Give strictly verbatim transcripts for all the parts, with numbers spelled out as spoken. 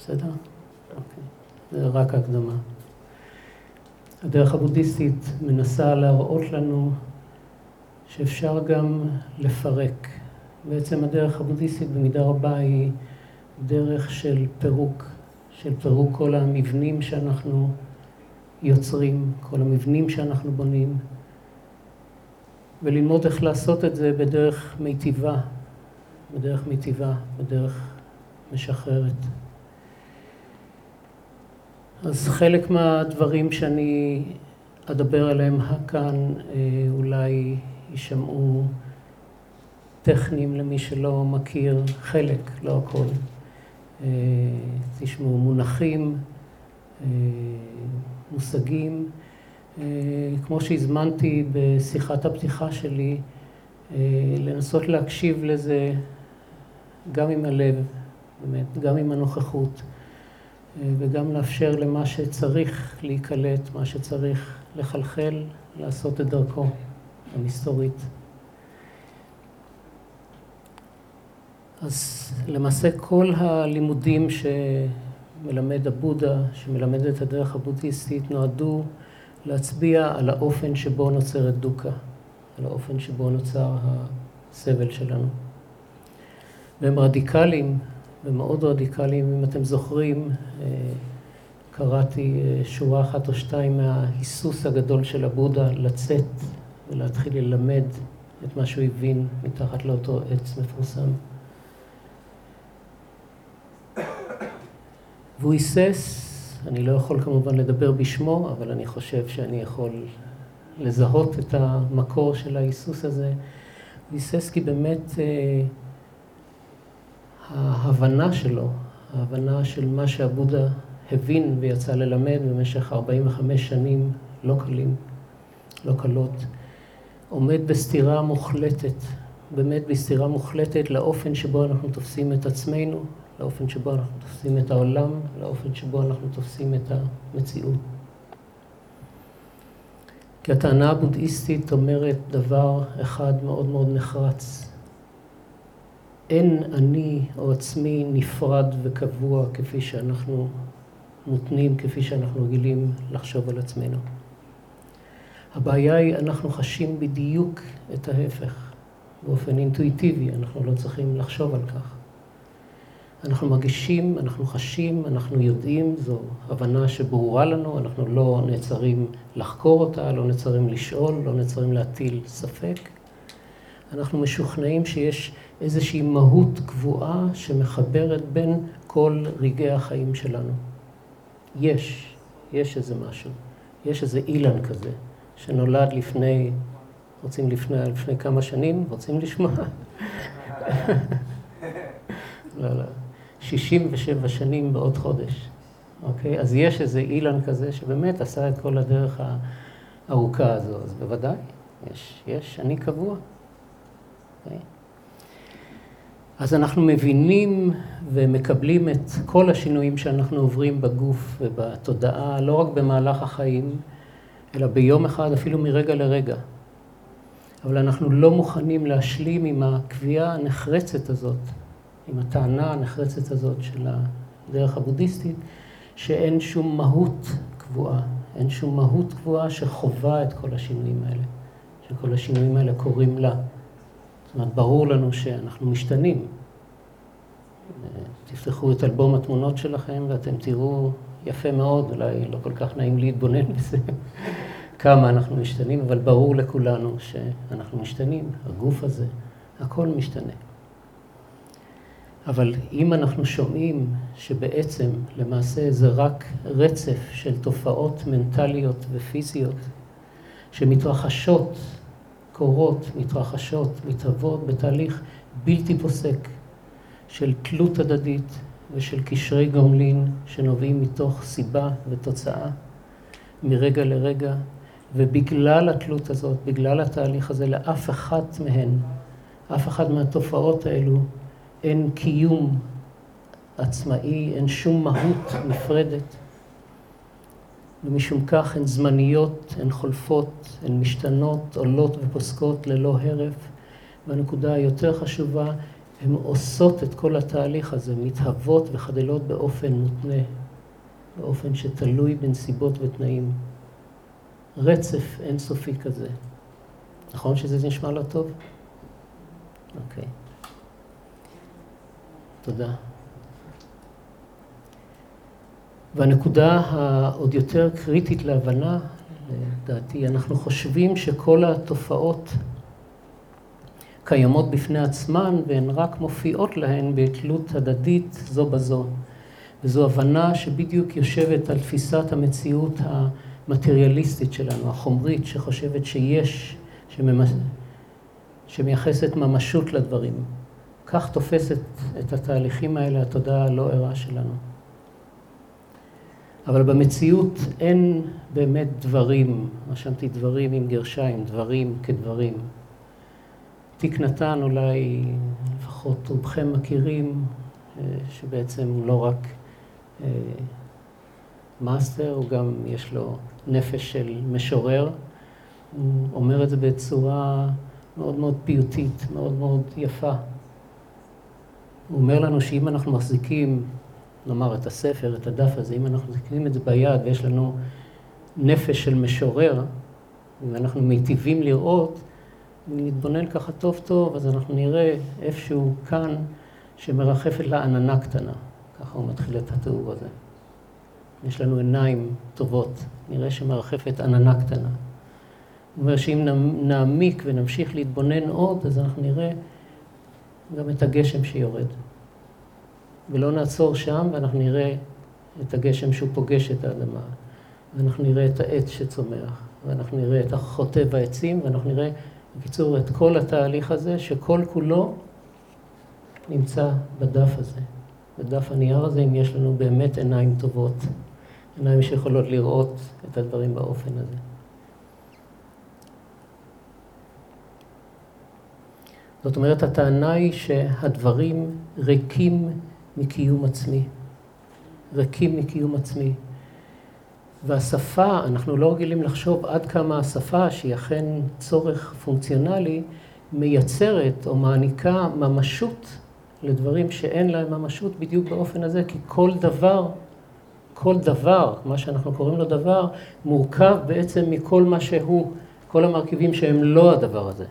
בסדר? אוקיי. זה רק הקדמה. הדרך הבודהיסטית מנסה להראות לנו שאפשר גם לפרק. בעצם הדרך הבודהיסטית במידה רבה היא דרך של פירוק, של פירוק כל המבנים שאנחנו יוצרים, כל המבנים שאנחנו בונים, וללמוד איך לעשות את זה בדרך מיטיבה, בדרך מיטיבה, בדרך משחררת. אז חלק מהדברים שאני אדבר עליהם כאן אולי יישמעו טכניים למי שלא מכיר, חלק, לא הכל. תשמעו מונחים, מושגים. כמו שהזמנתי בשיחת הפתיחה שלי, לנסות להקשיב לזה גם עם הלב, באמת, גם עם הנוכחות, וגם לאפשר למה שצריך להיקלט, מה שצריך לחלחל, לעשות את דרכו המסתורית. אז למעשה כל הלימודים שמלמד הבודה, שמלמד את הדרך הבודהיסטית, נועדו להצביע על האופן שבו נוצרת דוקה, על האופן שבו נוצר הסבל שלנו. והם רדיקליים, ומאוד רדיקליים. אם אתם זוכרים, קראתי שורה אחת או שתיים מההיסוס הגדול של הבודה לצאת ולהתחיל ללמד את מה שהוא הבין מתחת לאותו עץ מפורסם. והוא היסס, אני לא יכול כמובן לדבר בשמו, אבל אני חושב שאני יכול לזהות את המקור של ההיסוס הזה. הוא היסס כי באמת אה, ההבנה שלו, ההבנה של מה שהבודה הבין ויצא ללמד במשך ארבעים וחמש שנים לא קלים, לא קלות, עומד בסתירה מוחלטת, באמת בסתירה מוחלטת לאופן שבו אנחנו תופסים את עצמנו, לאופן שבו אנחנו תופסים את העולם, לאופן שבו אנחנו תופסים את המציאות. כי הטענה הבודהיסטית אומרת דבר אחד מאוד מאוד נחרץ. אין אני או עצמי נפרד וקבוע כפי שאנחנו מותנים, כפי שאנחנו רגילים לחשוב על עצמנו. הבעיה היא, אנחנו חשים בדיוק את ההפך. באופן אינטואיטיבי, אנחנו לא צריכים לחשוב על כך. אנחנו מרגישים, אנחנו חשים, אנחנו יודעים, זו הבנה שברורה לנו, אנחנו לא נעצרים לחקור אותה, לא נעצרים לשאול, לא נעצרים להטיל ספק. אנחנו משוכנעים שיש איזושהי מהות קבועה שמחברת בין כל רגעי החיים שלנו. יש, יש איזה משהו, יש איזה אילן כזה, שנולד לפני, רוצים לפני, לפני כמה שנים, רוצים לשמוע? לא, לא. שישים ושבע שנים בעוד חודש. אוקיי? אז יש איזה אילן כזה שבאמת עשה את כל הדרך הארוכה הזו. אז בוודאי, יש, יש, אני קבוע. אוקיי? אז אנחנו מבינים ומקבלים את כל השינויים שאנחנו עוברים בגוף ובתודעה, לא רק במהלך החיים, אלא ביום אחד, אפילו מרגע לרגע. אבל אנחנו לא מוכנים להשלים עם הקביעה הנחרצת הזאת, עם הטענה הנחרצת הזאת של הדרך הבודהיסטית, שאין שום מהות קבועה, אין שום מהות קבועה שחובה את כל השינויים האלה, שכל השינויים האלה קוראים לה. זאת אומרת, ברור לנו שאנחנו משתנים. תפתחו את אלבום התמונות שלכם ואתם תראו יפה מאוד, אולי לא כל כך נעים להתבונן בזה, כמה אנחנו משתנים, אבל ברור לכולנו שאנחנו משתנים, הגוף הזה, הכל משתנה. אבל אם אנחנו שומעים שבעצם למעשה זה רק רצף של תופעות מנטליות ופיזיות שמתרחשות, קורות, מתרחשות, מתהוות בתהליך בלתי פוסק של תלות הדדית ושל קשרי גומלין שנובעים מתוך סיבה ותוצאה מרגע לרגע, ובגלל התלות הזאת, בגלל התהליך הזה, לאף אחת מהן, אף אחת מהתופעות האלו, אין קיום עצמאי, אין שום מהות נפרדת. ומשום כך הן זמניות, הן חולפות, הן משתנות, עולות ופוסקות ללא הרף. והנקודה היותר חשובה, הן עושות את כל התהליך הזה, מתהוות וחדלות באופן מותנה, באופן שתלוי בנסיבות ותנאים. רצף אינסופי כזה. נכון שזה נשמע לא טוב? אוקיי. תודה. והנקודה העוד יותר קריטית להבנה, לדעתי, אנחנו חושבים שכל התופעות קיימות בפני עצמן, והן רק מופיעות להן בתלות הדדית זו בזו. וזו הבנה שבדיוק יושבת על תפיסת המציאות המטריאליסטית שלנו, החומרית, שחושבת שיש, שממש... שמייחסת ממשות לדברים. כך תופסת את התהליכים האלה, התודעה הלא ערה שלנו. אבל במציאות אין באמת דברים, רשמתי דברים עם גרשיים, דברים כדברים. תיק נתן אולי לפחות רובכם מכירים, שבעצם הוא לא רק מאסטר, הוא גם יש לו נפש של משורר. הוא אומר את זה בצורה מאוד מאוד פיוטית, מאוד מאוד יפה. הוא אומר לנו שאם אנחנו מחזיקים, נאמר את הספר, את הדף הזה, אם אנחנו מחזיקים את זה ביד ויש לנו נפש של משורר, ואנחנו מיטיבים לראות, אם נתבונן ככה טוב טוב, אז אנחנו נראה איפשהו כאן שמרחפת לה עננה קטנה. ככה הוא מתחיל את התיאור הזה. יש לנו עיניים טובות, נראה שמרחפת עננה קטנה. הוא אומר שאם נעמיק ונמשיך להתבונן עוד, אז אנחנו נראה גם את הגשם שיורד. ולא נעצור שם, ואנחנו נראה את הגשם שהוא פוגש את האדמה. ואנחנו נראה את העץ שצומח, ואנחנו נראה את החוטב העצים, ואנחנו נראה, בקיצור, את כל התהליך הזה, שכל כולו נמצא בדף הזה. בדף הנייר הזה, אם יש לנו באמת עיניים טובות, עיניים שיכולות לראות את הדברים באופן הזה. זאת אומרת, הטענה היא שהדברים ריקים מקיום עצמי. ריקים מקיום עצמי. והשפה, אנחנו לא רגילים לחשוב עד כמה השפה, שהיא אכן צורך פונקציונלי, מייצרת או מעניקה ממשות לדברים שאין להם ממשות בדיוק באופן הזה, כי כל דבר, כל דבר, מה שאנחנו קוראים לו דבר, מורכב בעצם מכל מה שהוא, כל המרכיבים שהם לא הדבר הזה.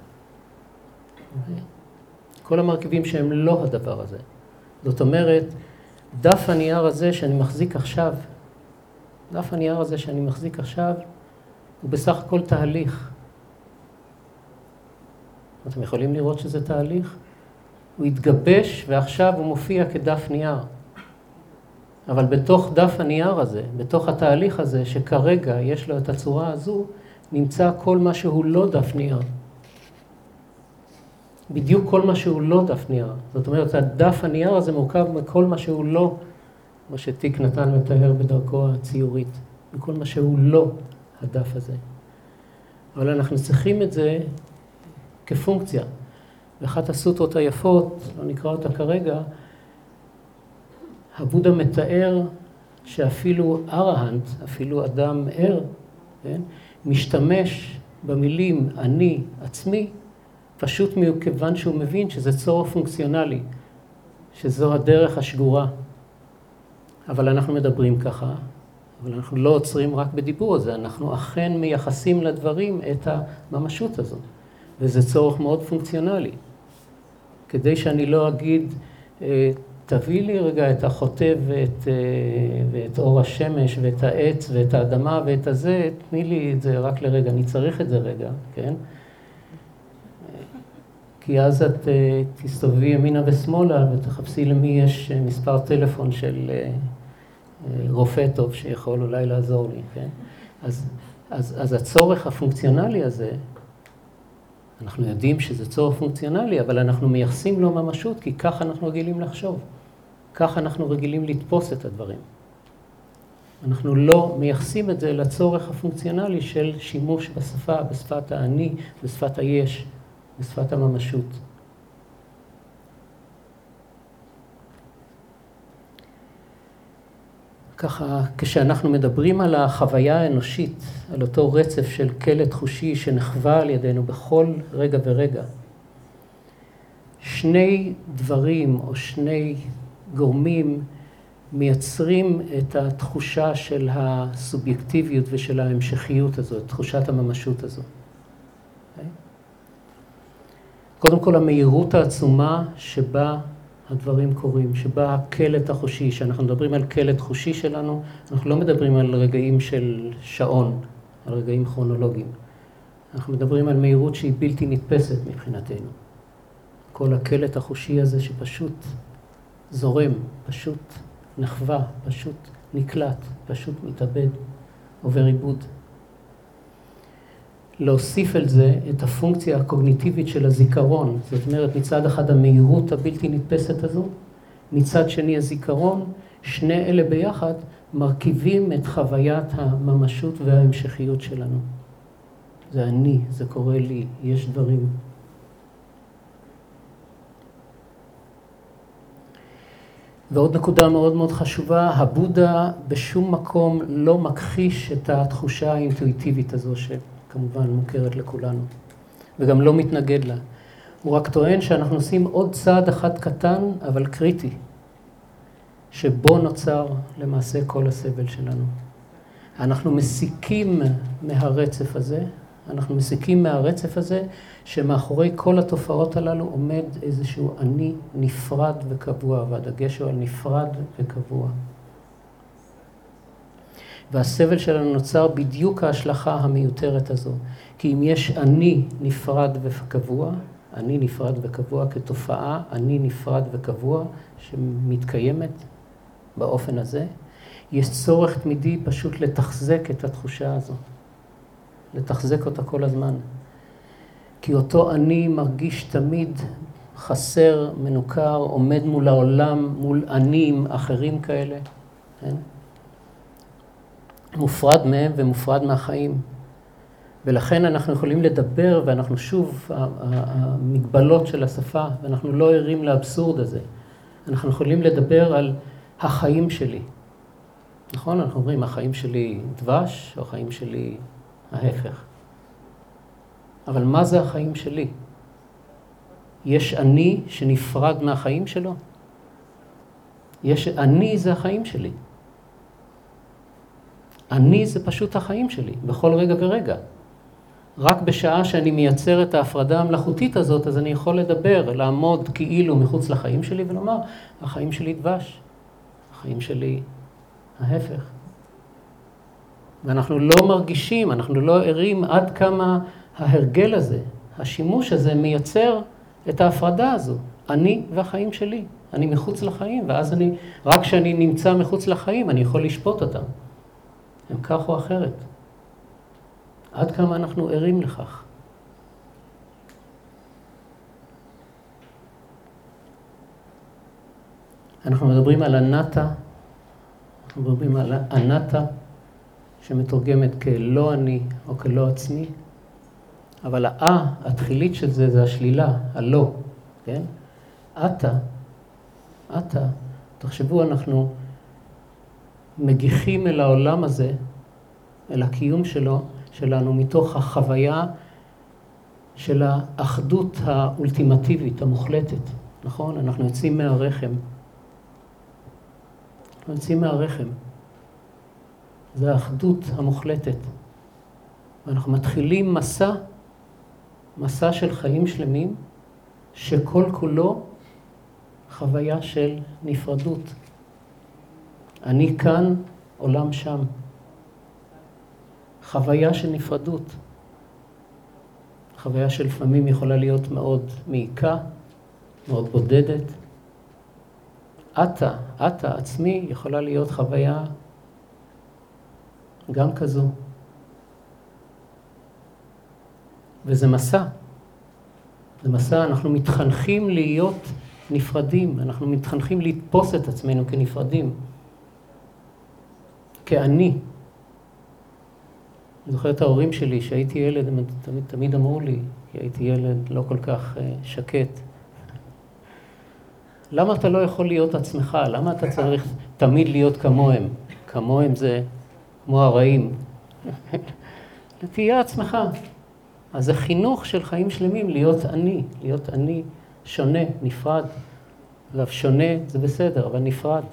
כל המרכיבים שהם לא הדבר הזה. זאת אומרת, דף הנייר הזה שאני מחזיק עכשיו, דף הנייר הזה שאני מחזיק עכשיו, הוא בסך הכל תהליך. אתם יכולים לראות שזה תהליך? הוא התגבש ועכשיו הוא מופיע כדף נייר. אבל בתוך דף הנייר הזה, בתוך התהליך הזה, שכרגע יש לו את הצורה הזו, נמצא כל מה שהוא לא דף נייר. בדיוק כל מה שהוא לא דף נייר. זאת אומרת, הדף הנייר הזה מורכב מכל מה שהוא לא, מה שתיק נתן מתאר בדרכו הציורית, מכל מה שהוא לא הדף הזה. אבל אנחנו צריכים את זה כפונקציה. ואחת הסוטרות היפות, לא נקרא אותה כרגע, הבודה מתאר שאפילו ארהנט, אפילו אדם ער, כן, משתמש במילים אני, עצמי, פשוט מכיוון שהוא מבין שזה צורך פונקציונלי, שזו הדרך השגורה. אבל אנחנו מדברים ככה, אבל אנחנו לא עוצרים רק בדיבור הזה, אנחנו אכן מייחסים לדברים את הממשות הזו. וזה צורך מאוד פונקציונלי. כדי שאני לא אגיד, תביא לי רגע את החוטב ואת, ואת אור השמש ואת העץ ואת האדמה ואת הזה, תני לי את זה רק לרגע, אני צריך את זה רגע, כן? כי אז את תסתובבי ימינה ושמאלה ותחפשי למי יש מספר טלפון של רופא טוב שיכול אולי לעזור לי, כן? אז, אז, אז הצורך הפונקציונלי הזה, אנחנו יודעים שזה צורך פונקציונלי, אבל אנחנו מייחסים לו ממשות, כי ככה אנחנו רגילים לחשוב. ככה אנחנו רגילים לתפוס את הדברים. אנחנו לא מייחסים את זה לצורך הפונקציונלי של שימוש בשפה, בשפת האני, בשפת היש, בשפת הממשות. ככה, כשאנחנו מדברים על החוויה האנושית, על אותו רצף של קלט חושי שנחווה על ידינו בכל רגע ורגע, שני דברים או שני גורמים מייצרים את התחושה של הסובייקטיביות ושל ההמשכיות הזאת, תחושת הממשות הזו. Okay? קודם כל, המהירות העצומה שבה הדברים קורים, שבה הקלט החושי, שאנחנו מדברים על קלט חושי שלנו, אנחנו לא מדברים על רגעים של שעון, על רגעים כרונולוגיים. אנחנו מדברים על מהירות שהיא בלתי נתפסת מבחינתנו. כל הקלט החושי הזה שפשוט זורם, פשוט נחווה, פשוט נקלט, פשוט מתאבד, עובר עיבוד. להוסיף על זה את הפונקציה הקוגניטיבית של הזיכרון, זאת אומרת מצד אחד המהירות הבלתי נתפסת הזו, מצד שני הזיכרון, שני אלה ביחד מרכיבים את חוויית הממשות וההמשכיות שלנו. זה אני, זה קורה לי, יש דברים. ועוד נקודה מאוד מאוד חשובה, הבודה בשום מקום לא מכחיש את התחושה האינטואיטיבית הזו שכמובן מוכרת לכולנו, וגם לא מתנגד לה. הוא רק טוען שאנחנו עושים עוד צעד אחד קטן, אבל קריטי, שבו נוצר למעשה כל הסבל שלנו. אנחנו מסיקים מהרצף הזה, אנחנו מסיקים מהרצף הזה, שמאחורי כל התופעות הללו עומד איזשהו אני נפרד וקבוע, והדגש הוא על נפרד וקבוע. והסבל שלנו נוצר בדיוק ההשלכה המיותרת הזו. כי אם יש אני נפרד וקבוע, אני נפרד וקבוע כתופעה, אני נפרד וקבוע שמתקיימת באופן הזה, יש צורך תמידי פשוט לתחזק את התחושה הזו. לתחזק אותה כל הזמן. כי אותו אני מרגיש תמיד חסר, מנוכר, עומד מול העולם, מול ענים אחרים כאלה. כן? מופרד מהם ומופרד מהחיים. ולכן אנחנו יכולים לדבר, ואנחנו שוב, המגבלות של השפה, ואנחנו לא ערים לאבסורד הזה. אנחנו יכולים לדבר על החיים שלי. נכון? אנחנו אומרים, החיים שלי דבש, או החיים שלי ההפך. אבל מה זה החיים שלי? יש אני שנפרד מהחיים שלו? יש, אני זה החיים שלי. אני זה פשוט החיים שלי, בכל רגע ורגע. רק בשעה שאני מייצר את ההפרדה המלאכותית הזאת, אז אני יכול לדבר, לעמוד כאילו מחוץ לחיים שלי ולומר, החיים שלי דבש, החיים שלי ההפך. ואנחנו לא מרגישים, אנחנו לא ערים עד כמה ההרגל הזה, השימוש הזה מייצר את ההפרדה הזו. אני והחיים שלי, אני מחוץ לחיים, ואז אני, רק כשאני נמצא מחוץ לחיים, אני יכול לשפוט אותם. הם כך או אחרת. עד כמה אנחנו ערים לכך. אנחנו מדברים על אנטה, אנחנו מדברים על אנטה, שמתורגמת כלא אני או כלא עצמי, אבל האה, התחילית של זה, זה השלילה, הלא, כן? אתה, אתה, תחשבו, אנחנו מגיחים אל העולם הזה, אל הקיום שלו, שלנו, מתוך החוויה של האחדות האולטימטיבית, המוחלטת, נכון? אנחנו יוצאים מהרחם. אנחנו יוצאים מהרחם. זה האחדות המוחלטת. ואנחנו מתחילים מסע, מסע של חיים שלמים, שכל כולו חוויה של נפרדות. אני כאן, עולם שם. חוויה של נפרדות. חוויה שלפעמים יכולה להיות מאוד מעיקה, מאוד בודדת. אתה, אתה עצמי, יכולה להיות חוויה גם כזו. וזה מסע. זה מסע, אנחנו מתחנכים להיות נפרדים, אנחנו מתחנכים לתפוס את עצמנו כנפרדים. כאני. אני זוכר את ההורים שלי, שהייתי ילד, הם תמיד, תמיד אמרו לי, כי הייתי ילד לא כל כך uh, שקט. למה אתה לא יכול להיות עצמך? למה אתה צריך תמיד להיות כמוהם? כמוהם זה כמו הרעים. תהיה עצמך. אז זה חינוך של חיים שלמים, להיות אני, להיות אני שונה, נפרד. אגב, שונה זה בסדר, אבל נפרד.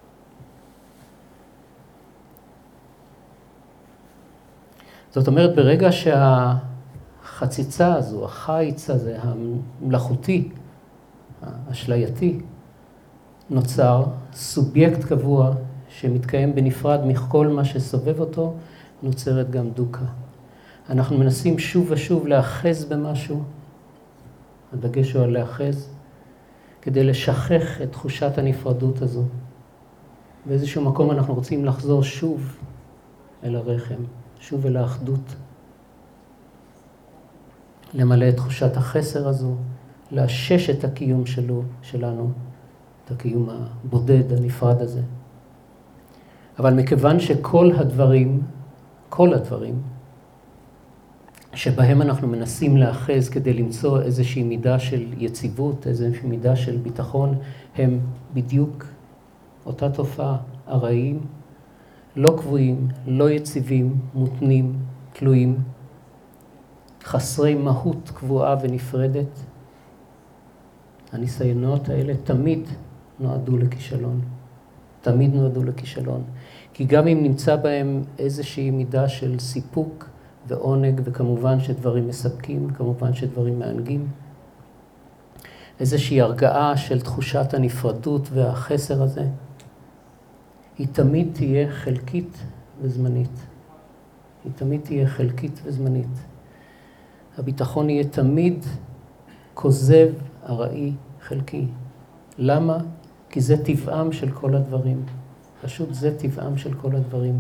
זאת אומרת, ברגע שהחציצה הזו, החיץ הזה, המלאכותי, האשלייתי, נוצר סובייקט קבוע שמתקיים בנפרד מכל מה שסובב אותו, נוצרת גם דוקה. אנחנו מנסים שוב ושוב לאחז במשהו, הדגש הוא על לאחז, כדי לשכח את תחושת הנפרדות הזו. באיזשהו מקום אנחנו רוצים לחזור שוב אל הרחם, שוב אל האחדות. למלא את תחושת החסר הזו, לאשש את הקיום שלו, שלנו, את הקיום הבודד, הנפרד הזה. אבל מכיוון שכל הדברים, כל הדברים, שבהם אנחנו מנסים לאחז כדי למצוא איזושהי מידה של יציבות, איזושהי מידה של ביטחון, הם בדיוק אותה תופעה, ארעיים, לא קבועים, לא יציבים, מותנים, תלויים, חסרי מהות קבועה ונפרדת. הניסיונות האלה תמיד נועדו לכישלון. תמיד נועדו לכישלון. כי גם אם נמצא בהם איזושהי מידה של סיפוק ועונג, וכמובן שדברים מספקים, כמובן שדברים מענגים, איזושהי הרגעה של תחושת הנפרדות והחסר הזה, היא תמיד תהיה חלקית וזמנית. היא תמיד תהיה חלקית וזמנית. הביטחון יהיה תמיד כוזב, ארעי, חלקי. למה? כי זה טבעם של כל הדברים. פשוט זה טבעם של כל הדברים.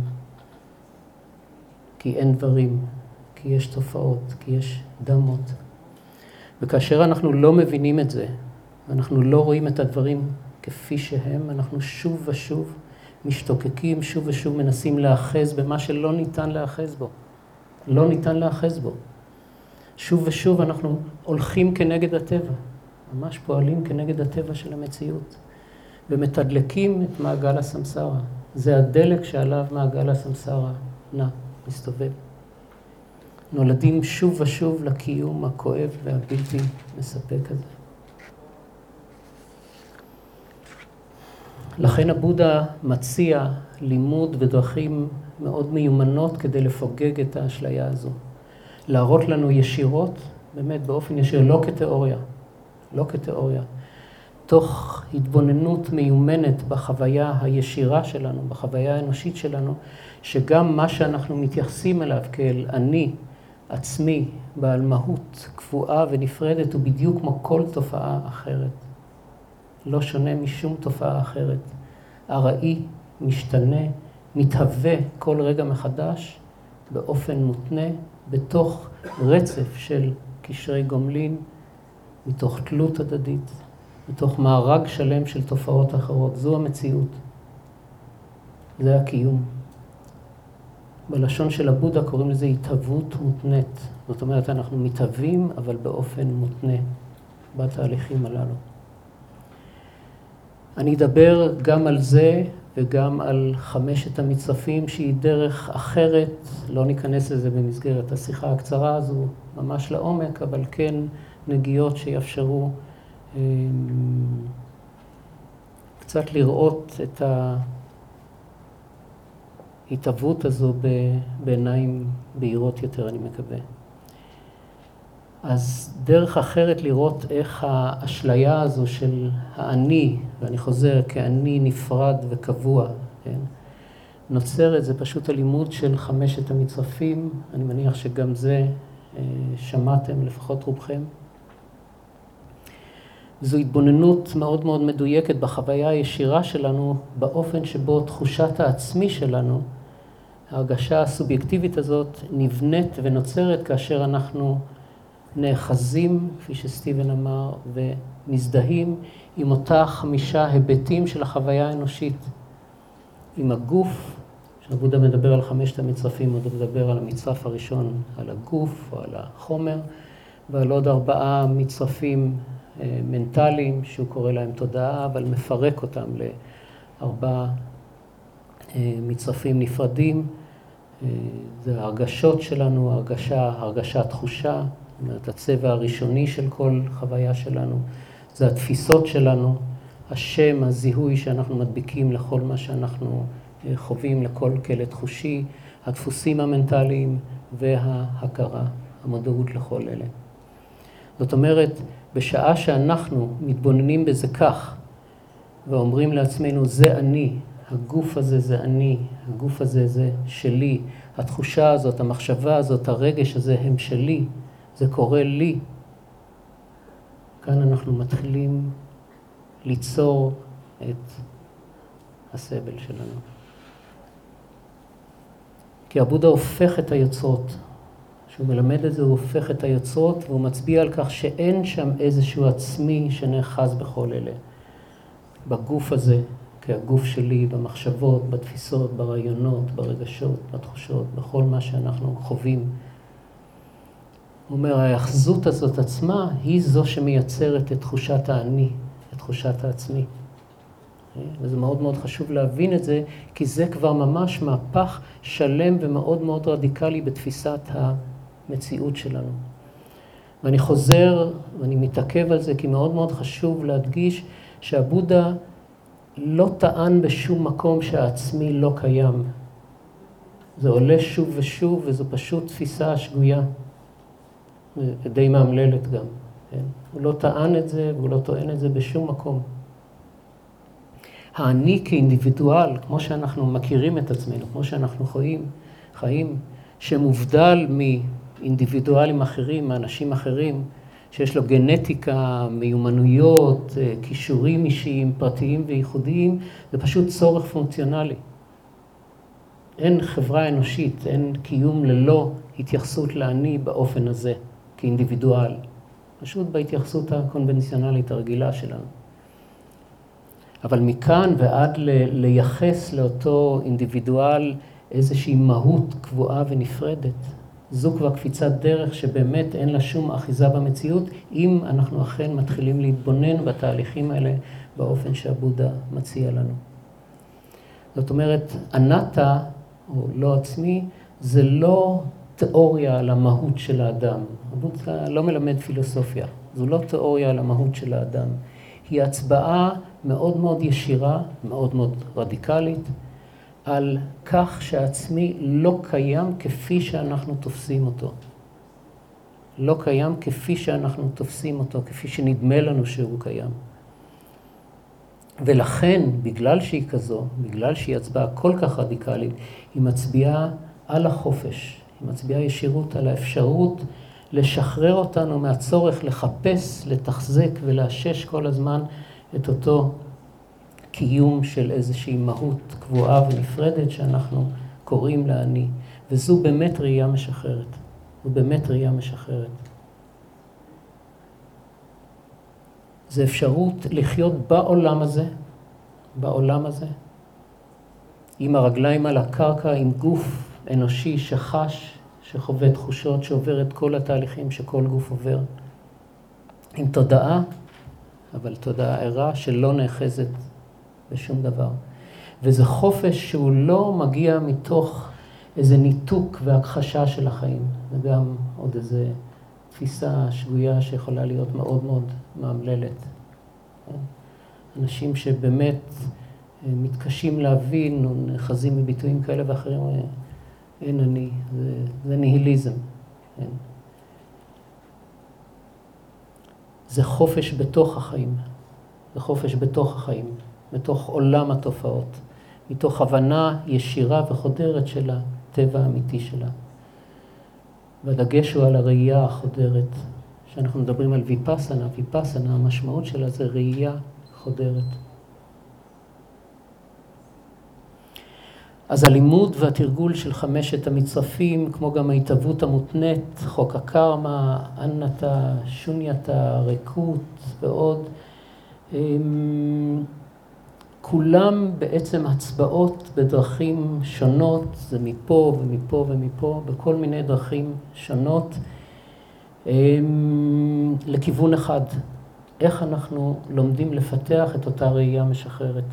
כי אין דברים, כי יש תופעות, כי יש דמות. וכאשר אנחנו לא מבינים את זה, אנחנו לא רואים את הדברים כפי שהם, אנחנו שוב ושוב משתוקקים, שוב ושוב מנסים לאחז במה שלא ניתן לאחז בו. לא ניתן לאחז בו. שוב ושוב אנחנו הולכים כנגד הטבע, ממש פועלים כנגד הטבע של המציאות, ומתדלקים את מעגל הסמסרה. זה הדלק שעליו מעגל הסמסרה נע, מסתובב. נולדים שוב ושוב לקיום הכואב והבלתי מספק הזה. לכן הבודה מציע לימוד ודרכים מאוד מיומנות כדי לפוגג את האשליה הזו. להראות לנו ישירות, באמת באופן ישיר, לא כתיאוריה, לא כתיאוריה, תוך התבוננות מיומנת בחוויה הישירה שלנו, בחוויה האנושית שלנו, שגם מה שאנחנו מתייחסים אליו כאל אני, עצמי, בעל מהות, קבועה ונפרדת, הוא בדיוק כמו כל תופעה אחרת. לא שונה משום תופעה אחרת. ארעי, משתנה, מתהווה כל רגע מחדש, באופן מותנה, בתוך רצף של קשרי גומלין, מתוך תלות הדדית, מתוך מארג שלם של תופעות אחרות. זו המציאות. זה הקיום. בלשון של הבודה קוראים לזה התהוות מותנית. זאת אומרת, אנחנו מתהווים, אבל באופן מותנה בתהליכים הללו. אני אדבר גם על זה וגם על חמשת המצרפים, שהיא דרך אחרת. לא ניכנס לזה במסגרת השיחה הקצרה הזו, ממש לעומק, אבל כן נגיעות שיאפשרו אה, קצת לראות את ההתהוות הזו בעיניים בהירות יותר, אני מקווה. אז דרך אחרת לראות איך האשליה הזו של האני, ואני חוזר כאני נפרד וקבוע, כן? נוצרת, זה פשוט הלימוד של חמשת המצרפים. אני מניח שגם זה שמעתם, לפחות רובכם. זו התבוננות מאוד מאוד מדויקת בחוויה הישירה שלנו, באופן שבו תחושת העצמי שלנו, ההרגשה הסובייקטיבית הזאת, נבנית ונוצרת כאשר אנחנו נאחזים, כפי שסטיבן אמר, ומזדהים עם אותה חמישה היבטים של החוויה האנושית. עם הגוף, כשהבודה מדבר על חמשת המצרפים, הוא מדבר על המצרף הראשון, על הגוף או על החומר, ועל עוד ארבעה מצרפים מנטליים, שהוא קורא להם תודעה, אבל מפרק אותם לארבעה מצרפים נפרדים. זה ההרגשות שלנו, הרגשה, הרגשה, תחושה, זאת אומרת, הצבע הראשוני של כל חוויה שלנו, זה התפיסות שלנו, השם, הזיהוי שאנחנו מדביקים לכל מה שאנחנו חווים, לכל קלט חושי, הדפוסים המנטליים וההכרה, המודעות לכל אלה. זאת אומרת, בשעה שאנחנו מתבוננים בזה כך, ואומרים לעצמנו, זה אני, הגוף הזה זה אני, הגוף הזה זה שלי, התחושה הזאת, המחשבה הזאת, הרגש הזה הם שלי, זה קורה לי. כאן אנחנו מתחילים ליצור את הסבל שלנו. כי הבודה הופך את היוצרות. כשהוא מלמד את זה, הוא הופך את היוצרות, והוא מצביע על כך שאין שם איזשהו עצמי שנאחז בכל אלה. בגוף הזה, כהגוף שלי, במחשבות, בתפיסות, ברעיונות, ברגשות, בתחושות, בכל מה שאנחנו חווים. הוא אומר, ההאחזות הזאת עצמה היא זו שמייצרת את תחושת האני, את תחושת העצמי. וזה מאוד מאוד חשוב להבין את זה, כי זה כבר ממש מהפך שלם ומאוד מאוד רדיקלי בתפיסת המציאות שלנו. ואני חוזר, ואני מתעכב על זה, כי מאוד מאוד חשוב להדגיש שהבודה לא טען בשום מקום שהעצמי לא קיים. זה עולה שוב ושוב, וזו פשוט תפיסה שגויה. די מאמללת גם. כן? הוא לא טען את זה, והוא לא טוען את זה בשום מקום. האני כאינדיבידואל, כמו שאנחנו מכירים את עצמנו, כמו שאנחנו חיים, חיים שמובדל מאינדיבידואלים אחרים, מאנשים אחרים, שיש לו גנטיקה, מיומנויות, קישורים אישיים, פרטיים וייחודיים, זה פשוט צורך פונקציונלי. אין חברה אנושית, אין קיום ללא התייחסות לאני באופן הזה, כאינדיבידואל. פשוט בהתייחסות הקונבנציונלית הרגילה שלנו. אבל מכאן ועד ל- לייחס לאותו אינדיבידואל איזושהי מהות קבועה ונפרדת, זו כבר קפיצת דרך שבאמת אין לה שום אחיזה במציאות, אם אנחנו אכן מתחילים להתבונן בתהליכים האלה באופן שהבודה מציע לנו. זאת אומרת, אנטה, או לא עצמי, זה לא תיאוריה על המהות של האדם. הבודה לא מלמד פילוסופיה, זו לא תיאוריה על המהות של האדם. היא הצבעה מאוד מאוד ישירה, מאוד מאוד רדיקלית, על כך שהעצמי לא קיים כפי שאנחנו תופסים אותו. לא קיים כפי שאנחנו תופסים אותו, כפי שנדמה לנו שהוא קיים. ולכן, בגלל שהיא כזו, בגלל שהיא הצבעה כל כך רדיקלית, היא מצביעה על החופש. היא מצביעה ישירות על האפשרות לשחרר אותנו מהצורך לחפש, לתחזק ולאשש כל הזמן את אותו קיום של איזושהי מהות קבועה ונפרדת שאנחנו קוראים לה אני. וזו באמת ראייה משחררת. זו באמת ראייה משחררת. זו אפשרות לחיות בעולם הזה, בעולם הזה, עם הרגליים על הקרקע, עם גוף אנושי שחש, שחווה תחושות, שעובר את כל התהליכים שכל גוף עובר. עם תודעה, אבל תודעה ערה שלא נאחזת בשום דבר. וזה חופש שהוא לא מגיע מתוך איזה ניתוק והכחשה של החיים. זה גם עוד איזו תפיסה שגויה שיכולה להיות מאוד מאוד מאמללת. אנשים שבאמת מתקשים להבין או נחזים מביטויים כאלה ואחרים, אין אני, זה, זה ניהיליזם. אין. זה חופש בתוך החיים, זה חופש בתוך החיים, בתוך עולם התופעות, מתוך הבנה ישירה וחודרת של הטבע האמיתי שלה. והדגש הוא על הראייה החודרת, שאנחנו מדברים על ויפאסנה, ויפאסנה, המשמעות שלה זה ראייה חודרת. אז הלימוד והתרגול של חמשת המצרפים, כמו גם ההתהוות המותנית, חוק הקרמה, אנטה, שונייתה, ריקות ועוד, כולם בעצם הצבעות בדרכים שונות, זה מפה ומפה ומפה, בכל מיני דרכים שונות, לכיוון אחד. איך אנחנו לומדים לפתח את אותה ראייה משחררת.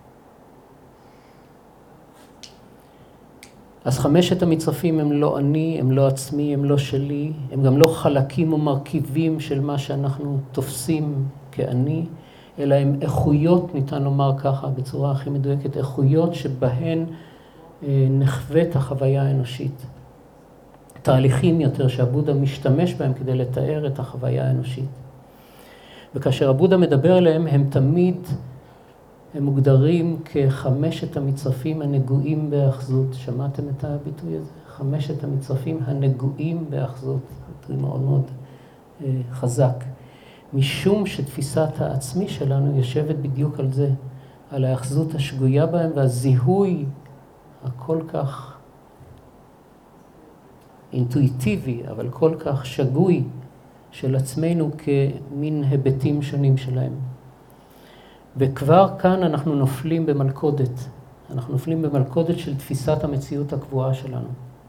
אז חמשת המצרפים הם לא אני, הם לא עצמי, הם לא שלי, הם גם לא חלקים או מרכיבים של מה שאנחנו תופסים כאני, אלא הם איכויות, ניתן לומר ככה, בצורה הכי מדויקת, איכויות שבהן אה, נחוות החוויה האנושית. תהליכים יותר שהבודה משתמש בהם כדי לתאר את החוויה האנושית. וכאשר הבודה מדבר אליהם, הם תמיד, הם מוגדרים כחמשת המצרפים הנגועים באחזות. שמעתם את הביטוי הזה? חמשת המצרפים הנגועים באחזות. ביטוי מאוד מאוד אה, חזק. משום שתפיסת העצמי שלנו יושבת בדיוק על זה, על האחזות השגויה בהם והזיהוי הכל כך אינטואיטיבי, אבל כל כך שגוי של עצמנו כמין היבטים שונים שלהם. וכבר כאן אנחנו נופלים במלכודת. אנחנו נופלים במלכודת של תפיסת המציאות הקבועה שלנו.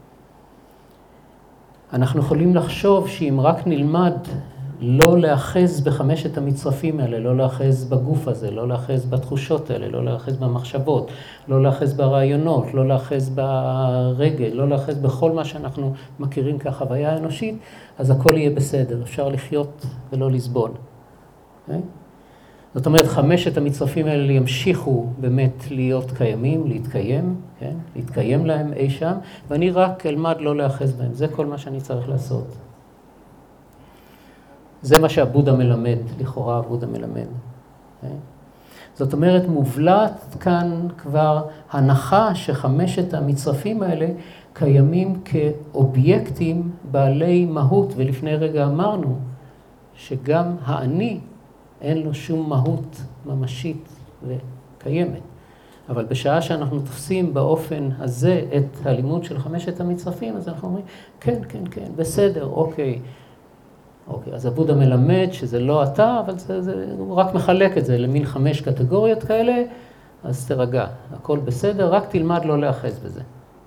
אנחנו יכולים לחשוב שאם רק נלמד לא לאחז בחמשת המצרפים האלה, לא לאחז בגוף הזה, לא לאחז בתחושות האלה, לא לאחז במחשבות, לא לאחז ברעיונות, לא לאחז ברגל, לא לאחז בכל מה שאנחנו מכירים כחוויה האנושית, אז הכל יהיה בסדר, אפשר לחיות ולא לסבול. Okay? זאת אומרת, חמשת המצרפים האלה ימשיכו באמת להיות קיימים, להתקיים, כן? להתקיים להם אי שם, ואני רק אלמד לא לאחז בהם, זה כל מה שאני צריך לעשות. זה מה שהבודה מלמד, לכאורה הבודה מלמד. Okay? זאת אומרת, מובלעת כאן כבר הנחה שחמשת המצרפים האלה קיימים כאובייקטים בעלי מהות, ולפני רגע אמרנו שגם האני אין לו שום מהות ממשית וקיימת. אבל בשעה שאנחנו תופסים באופן הזה את הלימוד של חמשת המצרפים, אז אנחנו אומרים, כן, כן, כן, בסדר, אוקיי. אוקיי, אז הבודה מלמד שזה לא אתה, אבל זה, זה, הוא רק מחלק את זה למין חמש קטגוריות כאלה, אז תרגע, הכל בסדר, רק תלמד לא לאחז בזה.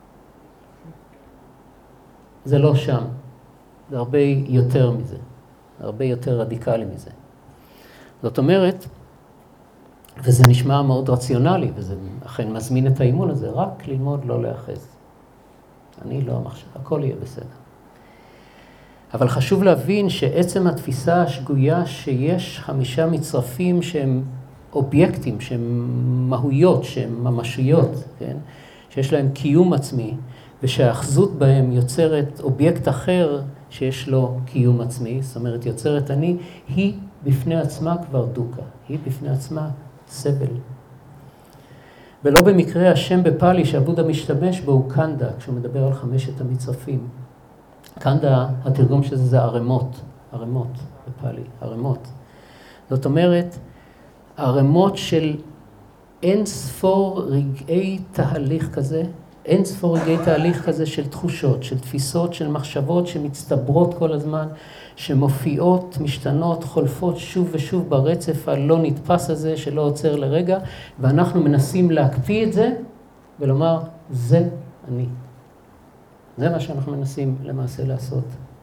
זה לא שם, זה הרבה יותר מזה, הרבה יותר רדיקלי מזה. זאת אומרת, וזה נשמע מאוד רציונלי, וזה אכן מזמין את האימון הזה, רק ללמוד לא לאחז. אני לא המחשב, הכל יהיה בסדר. אבל חשוב להבין שעצם התפיסה השגויה שיש חמישה מצרפים שהם אובייקטים, שהם מהויות, שהם ממשיות, כן? שיש להם קיום עצמי, ושהאחזות בהם יוצרת אובייקט אחר שיש לו קיום עצמי, זאת אומרת יוצרת אני, היא בפני עצמה כבר דוקה, היא בפני עצמה סבל. ולא במקרה השם בפאלי שהבודה משתמש בו הוא קנדה, כשהוא מדבר על חמשת המצרפים. קנדה, התרגום של זה זה ערמות, ערמות בפאלי, ערמות. זאת אומרת, ערמות של אין ספור רגעי תהליך כזה, אין ספור רגעי תהליך כזה של תחושות, של תפיסות, של מחשבות שמצטברות כל הזמן, שמופיעות, משתנות, חולפות שוב ושוב ברצף הלא נתפס הזה שלא עוצר לרגע, ואנחנו מנסים להקפיא את זה ולומר, זה אני. זה מה שאנחנו מנסים למעשה לעשות.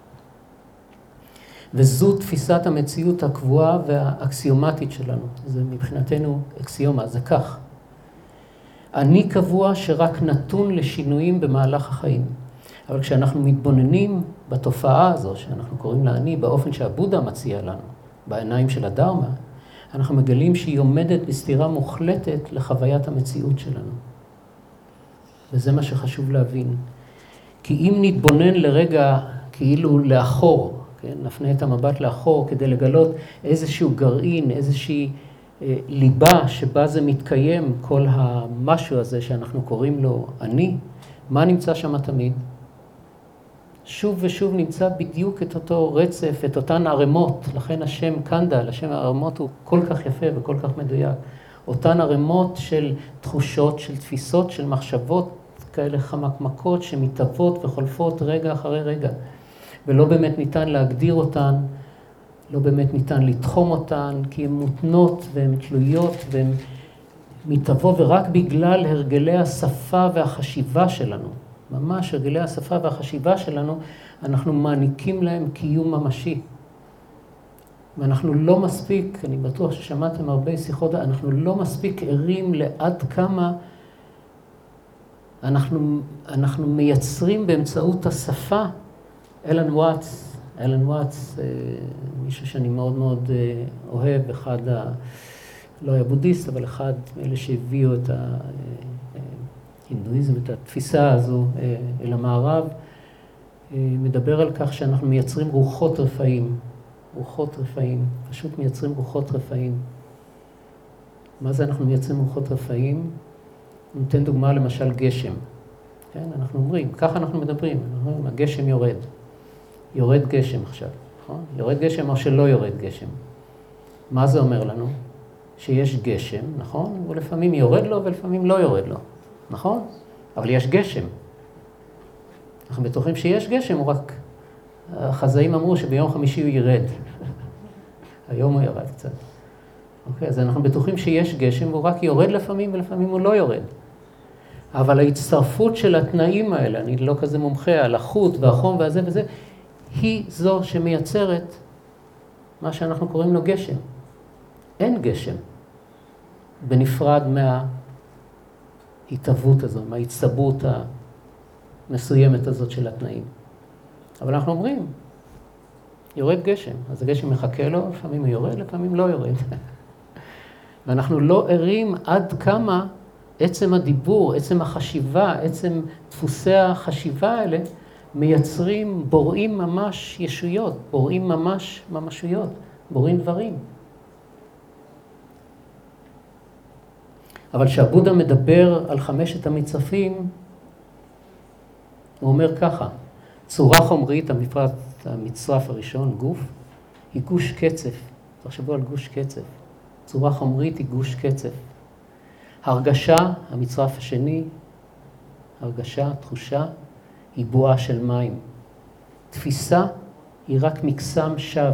וזו תפיסת המציאות הקבועה והאקסיומטית שלנו. זה מבחינתנו אקסיומה, זה כך. אני קבוע שרק נתון לשינויים במהלך החיים. אבל כשאנחנו מתבוננים בתופעה הזו, שאנחנו קוראים לה אני, באופן שהבודה מציע לנו, בעיניים של הדרמה, אנחנו מגלים שהיא עומדת בסתירה מוחלטת לחוויית המציאות שלנו. וזה מה שחשוב להבין. כי אם נתבונן לרגע כאילו לאחור, כן? נפנה את המבט לאחור כדי לגלות איזשהו גרעין, איזושהי אה, ליבה שבה זה מתקיים, כל המשהו הזה שאנחנו קוראים לו אני, מה נמצא שם תמיד? שוב ושוב נמצא בדיוק את אותו רצף, את אותן ערמות, לכן השם קנדה, השם הערמות הוא כל כך יפה וכל כך מדויק. אותן ערמות של תחושות, של תפיסות, של מחשבות, כאלה חמקמקות שמתהוות וחולפות רגע אחרי רגע. ולא באמת ניתן להגדיר אותן, לא באמת ניתן לתחום אותן, כי הן מותנות והן תלויות והן מתהוות, ורק בגלל הרגלי השפה והחשיבה שלנו, ממש הרגלי השפה והחשיבה שלנו, אנחנו מעניקים להם קיום ממשי. ואנחנו לא מספיק, אני בטוח ששמעתם הרבה שיחות, אנחנו לא מספיק ערים לעד כמה אנחנו, אנחנו מייצרים באמצעות השפה, אלן וואטס אלן וואטס, מישהו שאני מאוד מאוד אוהב, אחד, ה... לא היה בודהיסט, אבל אחד מאלה שהביאו את ההינדואיזם, את התפיסה הזו אל המערב, מדבר על כך שאנחנו מייצרים רוחות רפאים, רוחות רפאים, פשוט מייצרים רוחות רפאים. מה זה אנחנו מייצרים רוחות רפאים? נותן דוגמה למשל גשם. כן, אנחנו אומרים, ככה אנחנו מדברים, אנחנו אומרים, הגשם יורד. יורד גשם עכשיו, נכון? יורד גשם או שלא יורד גשם. מה זה אומר לנו? שיש גשם, נכון? ולפעמים יורד לו ולפעמים לא יורד לו, נכון? אבל יש גשם. אנחנו בטוחים שיש גשם, הוא רק... החזאים אמרו שביום חמישי הוא ירד. היום הוא ירד קצת. אוקיי, אז אנחנו בטוחים שיש גשם, והוא רק יורד לפעמים ולפעמים הוא לא יורד. אבל ההצטרפות של התנאים האלה, אני לא כזה מומחה, הלחות והחום והזה וזה, היא זו שמייצרת מה שאנחנו קוראים לו גשם. אין גשם בנפרד מההתהוות הזו, מההצטברות המסוימת הזאת של התנאים. אבל אנחנו אומרים, יורד גשם, אז הגשם מחכה לו, לפעמים הוא יורד, לפעמים לא יורד. ואנחנו לא ערים עד כמה עצם הדיבור, עצם החשיבה, עצם דפוסי החשיבה האלה, מייצרים, בוראים ממש ישויות, בוראים ממש ממשויות, בוראים דברים. אבל כשהבודה מדבר על חמשת המצרפים, הוא אומר ככה, צורה חומרית, המפרט, המצרף הראשון, גוף, היא גוש קצף. תחשבו על גוש קצף. צורה חומרית היא גוש קצף. הרגשה, המצרף השני, הרגשה, תחושה, היא בועה של מים. תפיסה היא רק מקסם שווא.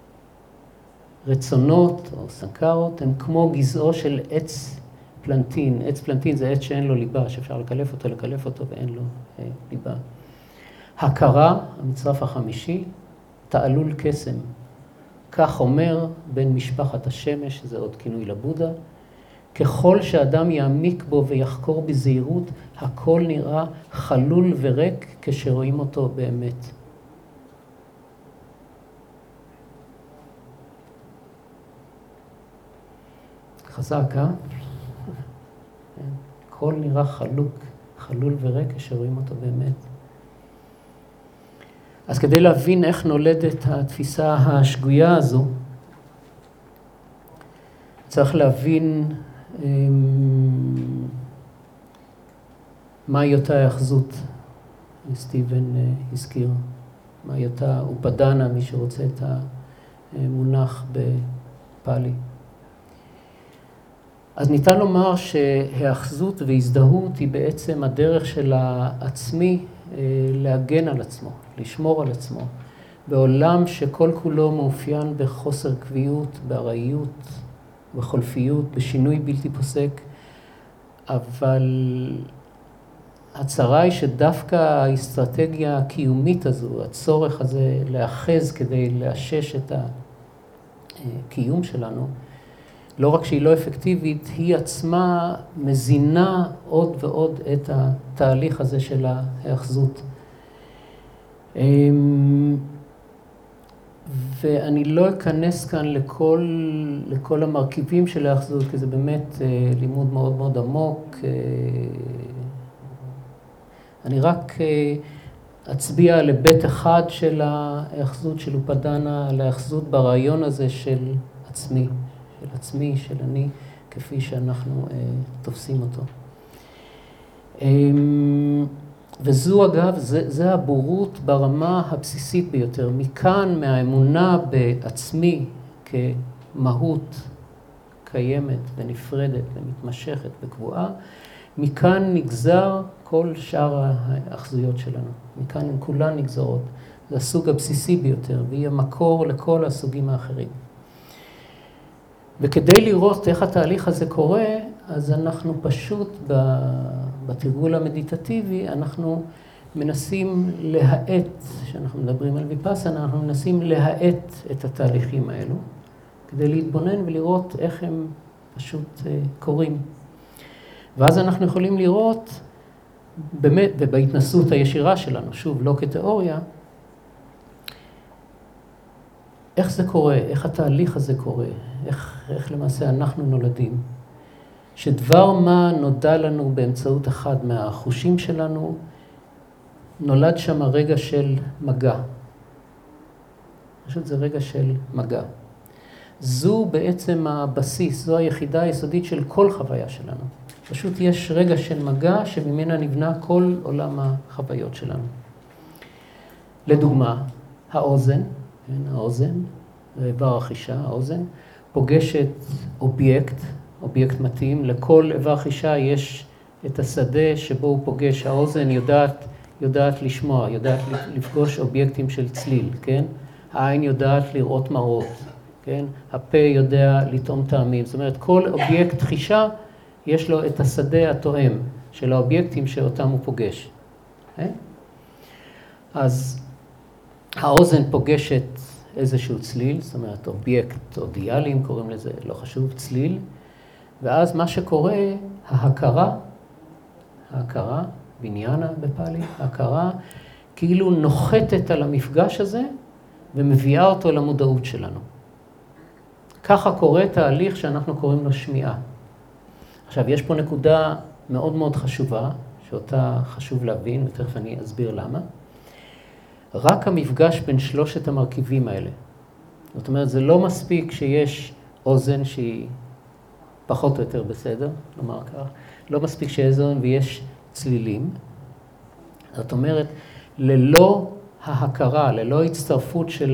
רצונות או סנקרות הם כמו גזעו של עץ פלנטין. עץ פלנטין זה עץ שאין לו ליבה, שאפשר לקלף אותו, לקלף אותו ואין לו אה, ליבה. הכרה, המצרף החמישי, תעלול קסם. כך אומר בן משפחת השמש, זה עוד כינוי לבודה, ככל שאדם יעמיק בו ויחקור בזהירות, הכל נראה חלול וריק כשרואים אותו באמת. חזק, אה? הכל נראה חלוק, חלול וריק כשרואים אותו באמת. אז כדי להבין איך נולדת התפיסה השגויה הזו, צריך להבין מהי אותה היאחזות, סטיבן הזכיר, מהי אותה אופדנה, מי שרוצה את המונח בפאלי. אז ניתן לומר שהיאחזות והזדהות היא בעצם הדרך של העצמי להגן על עצמו, לשמור על עצמו, בעולם שכל כולו מאופיין בחוסר קביעות, בארעיות, בחולפיות, בשינוי בלתי פוסק, אבל הצרה היא שדווקא האסטרטגיה הקיומית הזו, הצורך הזה לאחז כדי לאשש את הקיום שלנו, לא רק שהיא לא אפקטיבית, היא עצמה מזינה עוד ועוד את התהליך הזה של ההאחזות. ואני לא אכנס כאן לכל, לכל המרכיבים של ההאחזות, כי זה באמת לימוד מאוד מאוד עמוק. אני רק אצביע על היבט אחד של ההאחזות של אופדנה, על ההאחזות ברעיון הזה של עצמי. של עצמי, של אני, כפי שאנחנו אה, תופסים אותו. אה, וזו אגב, זה, זה הבורות ברמה הבסיסית ביותר. מכאן, מהאמונה בעצמי כמהות קיימת ונפרדת ומתמשכת וקבועה, מכאן נגזר כל שאר האחזויות שלנו. מכאן הן כולן נגזרות. זה הסוג הבסיסי ביותר, והיא המקור לכל הסוגים האחרים. וכדי לראות איך התהליך הזה קורה, אז אנחנו פשוט בתרגול המדיטטיבי, אנחנו מנסים להאט, כשאנחנו מדברים על ויפאסנה, אנחנו מנסים להאט את התהליכים האלו, כדי להתבונן ולראות איך הם פשוט קורים. ואז אנחנו יכולים לראות, באמת, ובהתנסות הישירה שלנו, שוב, לא כתיאוריה, איך זה קורה? איך התהליך הזה קורה? איך, איך למעשה אנחנו נולדים? שדבר מה נודע לנו באמצעות אחד מהחושים שלנו, נולד שם רגע של מגע. פשוט זה רגע של מגע. זו בעצם הבסיס, זו היחידה היסודית של כל חוויה שלנו. פשוט יש רגע של מגע שממנה נבנה כל עולם החוויות שלנו. לדוגמה, האוזן, כן, האוזן, איבר החישה, האוזן, פוגשת אובייקט, אובייקט מתאים. לכל איבר חישה יש את השדה שבו הוא פוגש. האוזן יודעת, יודעת לשמוע, יודעת לפגוש אובייקטים של צליל, כן? העין יודעת לראות מראות, כן? הפה יודע לטעום טעמים. זאת אומרת, כל אובייקט חישה יש לו את השדה התואם של האובייקטים שאותם הוא פוגש. כן? אז האוזן פוגשת איזשהו צליל, זאת אומרת, אובייקט אודיאליים, קוראים לזה, לא חשוב, צליל. ואז מה שקורה, ההכרה, ההכרה, בניינה בפאלי, ההכרה, כאילו נוחתת על המפגש הזה, ומביאה אותו למודעות שלנו. ככה קורה תהליך שאנחנו קוראים לו שמיעה. עכשיו, יש פה נקודה מאוד מאוד חשובה, שאותה חשוב להבין, ותכף אני אסביר למה. רק המפגש בין שלושת המרכיבים האלה. זאת אומרת, זה לא מספיק שיש אוזן שהיא פחות או יותר בסדר, נאמר כך. לא מספיק שיש אוזן ויש צלילים. זאת אומרת, ללא ההכרה, ללא הצטרפות של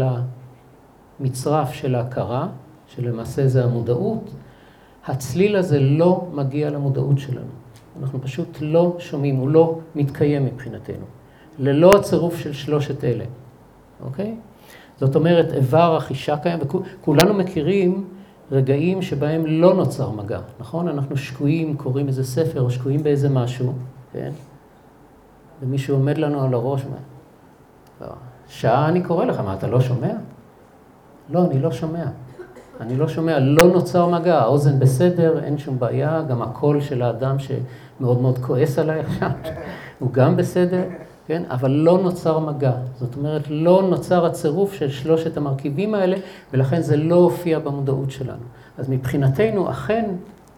המצרף של ההכרה, שלמעשה זה המודעות, הצליל הזה לא מגיע למודעות שלנו. אנחנו פשוט לא שומעים, הוא לא מתקיים מבחינתנו. ללא הצירוף של שלושת אלה, אוקיי? זאת אומרת, איבר החישה קיים, וכולנו מכירים רגעים שבהם לא נוצר מגע, נכון? אנחנו שקועים, קוראים איזה ספר או שקועים באיזה משהו, כן? ומישהו עומד לנו על הראש, לא, שעה אני קורא לך, מה, אתה לא שומע? לא, אני לא שומע. אני לא שומע, לא נוצר מגע, האוזן בסדר, אין שום בעיה, גם הקול של האדם שמאוד מאוד כועס עליי עכשיו, הוא גם בסדר, כן? אבל לא נוצר מגע. זאת אומרת, לא נוצר הצירוף של שלושת המרכיבים האלה, ולכן זה לא הופיע במודעות שלנו. אז מבחינתנו, אכן,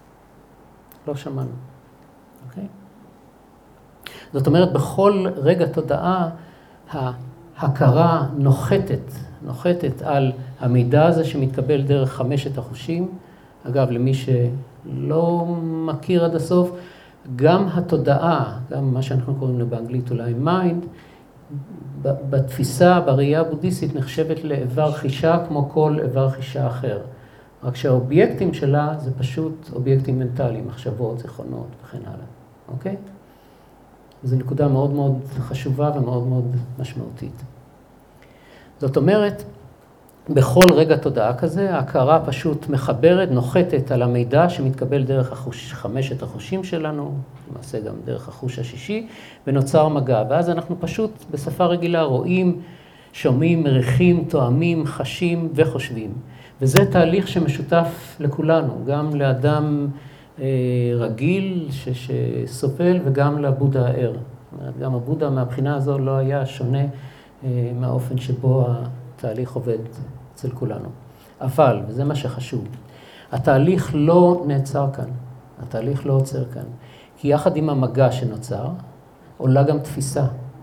לא שמענו. אוקיי? זאת אומרת, בכל רגע תודעה, ההכרה נוחתת, נוחתת על המידע הזה שמתקבל דרך חמשת החושים. אגב, למי שלא מכיר עד הסוף, גם התודעה, גם מה שאנחנו קוראים לו באנגלית אולי מיינד, בתפיסה, בראייה הבודהיסטית נחשבת לאיבר חישה כמו כל איבר חישה אחר. רק שהאובייקטים שלה זה פשוט אובייקטים מנטליים, מחשבות, זיכרונות וכן הלאה. אוקיי? זו נקודה מאוד מאוד חשובה ומאוד מאוד משמעותית. זאת אומרת, בכל רגע תודעה כזה, ההכרה פשוט מחברת, נוחתת על המידע שמתקבל דרך החוש, חמשת החושים שלנו, למעשה גם דרך החוש השישי, ונוצר מגע. ואז אנחנו פשוט בשפה רגילה רואים, שומעים, מריחים, תואמים, חשים וחושבים. וזה תהליך שמשותף לכולנו, גם לאדם אה, רגיל ש, שסובל וגם לבודה הער. זאת אומרת, גם הבודה מהבחינה הזו לא היה שונה אה, מהאופן שבו התהליך עובד אצל כולנו. אבל, וזה מה שחשוב, התהליך לא נעצר כאן, התהליך לא עוצר כאן, כי יחד עם המגע שנוצר, עולה גם תפיסה.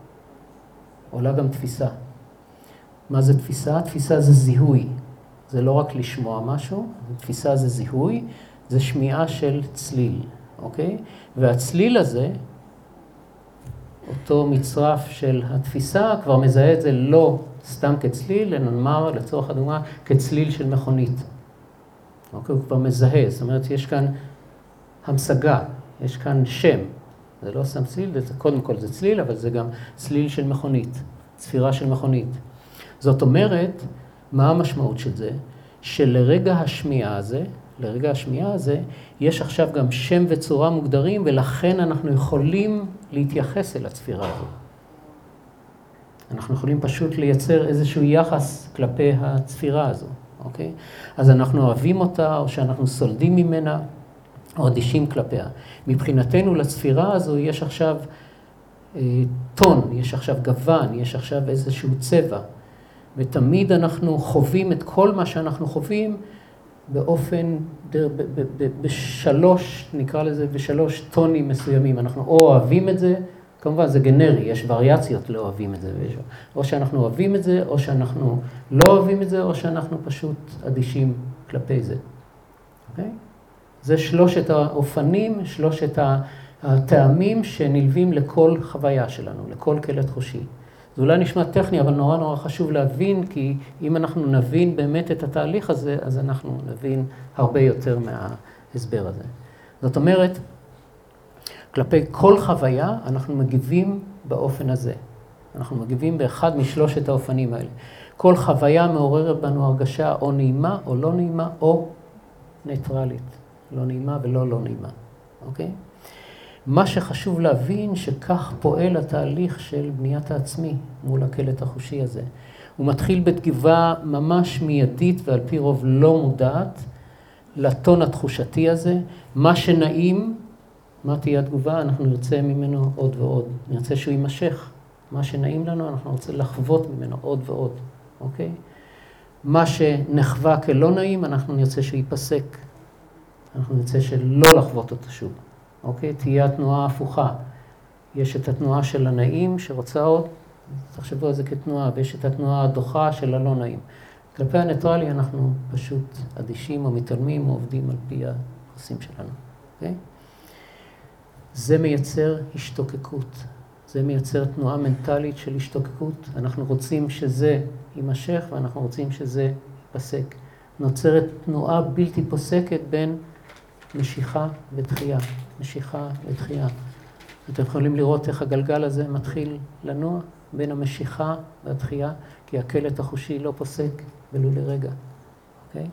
עולה גם תפיסה. מה זה תפיסה? תפיסה זה זיהוי. זה לא רק לשמוע משהו, תפיסה זה זיהוי, זה שמיעה של צליל, אוקיי? והצליל הזה, אותו מצרף של התפיסה, כבר מזהה את זה לא סתם כצליל, אלא נאמר לצורך הדוגמה כצליל של מכונית. אוקיי? הוא כבר מזהה, זאת אומרת, יש כאן המשגה, יש כאן שם. זה לא סתם צליל, זה, קודם כל זה צליל, אבל זה גם צליל של מכונית, צפירה של מכונית. זאת אומרת, מה המשמעות של זה? שלרגע השמיעה הזה, לרגע השמיעה הזה, יש עכשיו גם שם וצורה מוגדרים, ולכן אנחנו יכולים להתייחס אל הצפירה הזו. אנחנו יכולים פשוט לייצר איזשהו יחס כלפי הצפירה הזו, אוקיי? אז אנחנו אוהבים אותה, או שאנחנו סולדים ממנה, או אדישים כלפיה. מבחינתנו לצפירה הזו יש עכשיו אה, טון, יש עכשיו גוון, יש עכשיו איזשהו צבע. ותמיד אנחנו חווים את כל מה שאנחנו חווים באופן, ב- ב- ב- בשלוש, נקרא לזה, בשלוש טונים מסוימים. אנחנו או אוהבים את זה, כמובן זה גנרי, יש וריאציות לא אוהבים את זה, או שאנחנו אוהבים את זה, או שאנחנו לא אוהבים את זה, או שאנחנו פשוט אדישים כלפי זה. אוקיי? זה שלושת האופנים, שלושת הטעמים שנלווים לכל חוויה שלנו, לכל כלת חושי. זה אולי נשמע טכני, אבל נורא נורא חשוב להבין, כי אם אנחנו נבין באמת את התהליך הזה, אז אנחנו נבין הרבה יותר מההסבר הזה. זאת אומרת, כלפי כל חוויה אנחנו מגיבים באופן הזה. אנחנו מגיבים באחד משלושת האופנים האלה. כל חוויה מעוררת בנו הרגשה או נעימה או לא נעימה, או ניטרלית. לא נעימה ולא לא נעימה. אוקיי? מה שחשוב להבין שכך פועל התהליך של בניית העצמי מול הכלת החושי הזה. הוא מתחיל בתגובה ממש מיידית ועל פי רוב לא מודעת לטון התחושתי הזה. מה שנעים, מה תהיה התגובה? אנחנו נרצה ממנו עוד ועוד. נרצה שהוא יימשך. מה שנעים לנו, אנחנו נרצה לחוות ממנו עוד ועוד. אוקיי? מה שנחווה כלא נעים, אנחנו נרצה שהוא ייפסק. אנחנו נרצה שלא לחוות אותו שוב. אוקיי? תהיה התנועה הפוכה. יש את התנועה של הנעים שרוצה עוד, תחשבו על זה כתנועה, ויש את התנועה הדוחה של הלא נעים. כלפי הניטרלי אנחנו פשוט אדישים או מתעלמים או עובדים על פי החוסים שלנו. אוקיי? זה מייצר השתוקקות. זה מייצר תנועה מנטלית של השתוקקות. אנחנו רוצים שזה יימשך ואנחנו רוצים שזה ייפסק. נוצרת תנועה בלתי פוסקת בין משיכה ודחייה. משיכה ודחייה. אתם יכולים לראות איך הגלגל הזה מתחיל לנוע בין המשיכה והדחייה, כי הכלת החושי לא פוסק ולו לרגע. אוקיי?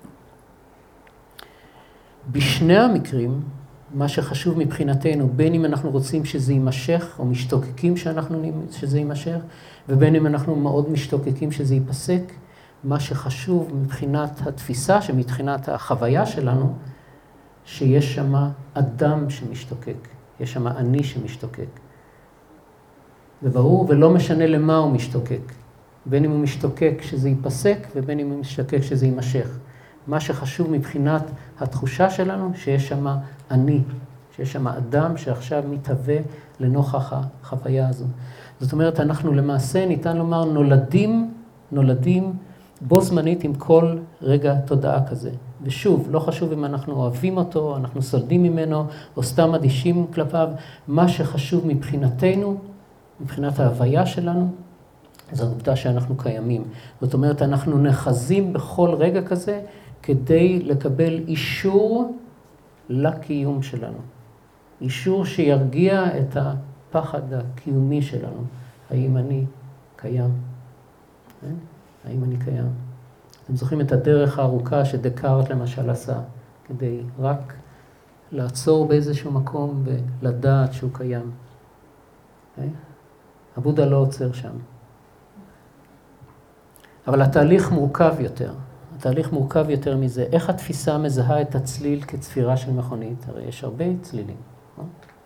בשני המקרים, מה שחשוב מבחינתנו, בין אם אנחנו רוצים שזה יימשך, או משתוקקים שאנחנו, שזה יימשך, ובין אם אנחנו מאוד משתוקקים שזה ייפסק, מה שחשוב מבחינת התפיסה, שמבחינת החוויה שלנו, שיש שם אדם שמשתוקק, יש שם אני שמשתוקק. זה ברור, ולא משנה למה הוא משתוקק. בין אם הוא משתוקק שזה ייפסק, ובין אם הוא משתוקק שזה יימשך. מה שחשוב מבחינת התחושה שלנו, שיש שם אני, שיש שם אדם שעכשיו מתהווה לנוכח החוויה הזו. זאת אומרת, אנחנו למעשה ניתן לומר נולדים, נולדים בו זמנית עם כל רגע תודעה כזה. ושוב, לא חשוב אם אנחנו אוהבים אותו, אנחנו סולדים ממנו, או סתם אדישים כלפיו. מה שחשוב מבחינתנו, מבחינת ההוויה שלנו, זו העובדה שאנחנו קיימים. זאת אומרת, אנחנו נחזים בכל רגע כזה, כדי לקבל אישור לקיום שלנו. אישור שירגיע את הפחד הקיומי שלנו. האם אני קיים? האם אני קיים? אתם זוכרים את הדרך הארוכה שדקארט למשל עשה, כדי רק לעצור באיזשהו מקום ולדעת שהוא קיים. הבודה לא עוצר שם. אבל התהליך מורכב יותר. התהליך מורכב יותר מזה. איך התפיסה מזהה את הצליל כצפירה של מכונית? הרי יש הרבה צלילים. לא?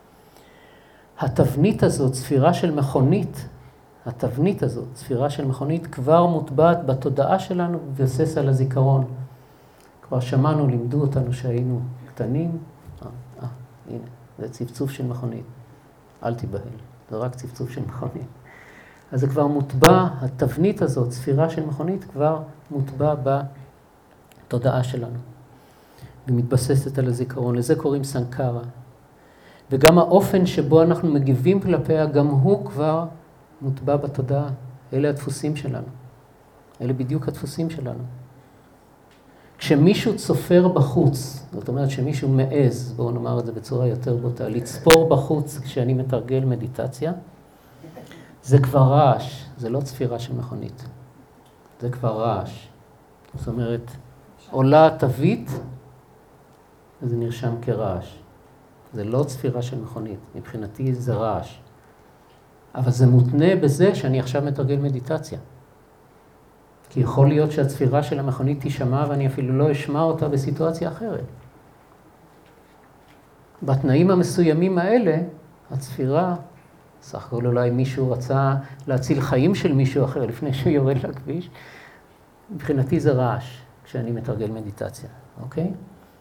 התבנית הזאת, צפירה של מכונית, התבנית הזאת, צפירה של מכונית, כבר מוטבעת בתודעה שלנו ובסס על הזיכרון. כבר שמענו, לימדו אותנו שהיינו קטנים. אה, אה, הנה, זה צפצוף של מכונית. אל תיבהל, זה רק צפצוף של מכונית. אז זה כבר מוטבע, התבנית הזאת, צפירה של מכונית, כבר מוטבע בתודעה שלנו. ומתבססת על הזיכרון. לזה קוראים סנקרה. וגם האופן שבו אנחנו מגיבים כלפיה, גם הוא כבר מוטבע בתודעה. אלה הדפוסים שלנו. אלה בדיוק הדפוסים שלנו. כשמישהו צופר בחוץ, זאת אומרת שמישהו מעז, בואו נאמר את זה בצורה יותר בוטה, לצפור בחוץ כשאני מתרגל מדיטציה, זה כבר רעש, זה לא צפירה של מכונית. זה כבר רעש. זאת אומרת, עולה תווית, זה נרשם כרעש. זה לא צפירה של מכונית, מבחינתי זה רעש. אבל זה מותנה בזה שאני עכשיו מתרגל מדיטציה. כי יכול להיות שהצפירה של המכונית תשמע ואני אפילו לא אשמע אותה בסיטואציה אחרת. בתנאים המסוימים האלה, הצפירה סך הכל אולי מישהו רצה להציל חיים של מישהו אחר לפני שהוא יורד לכביש. מבחינתי זה רעש כשאני מתרגל מדיטציה, אוקיי?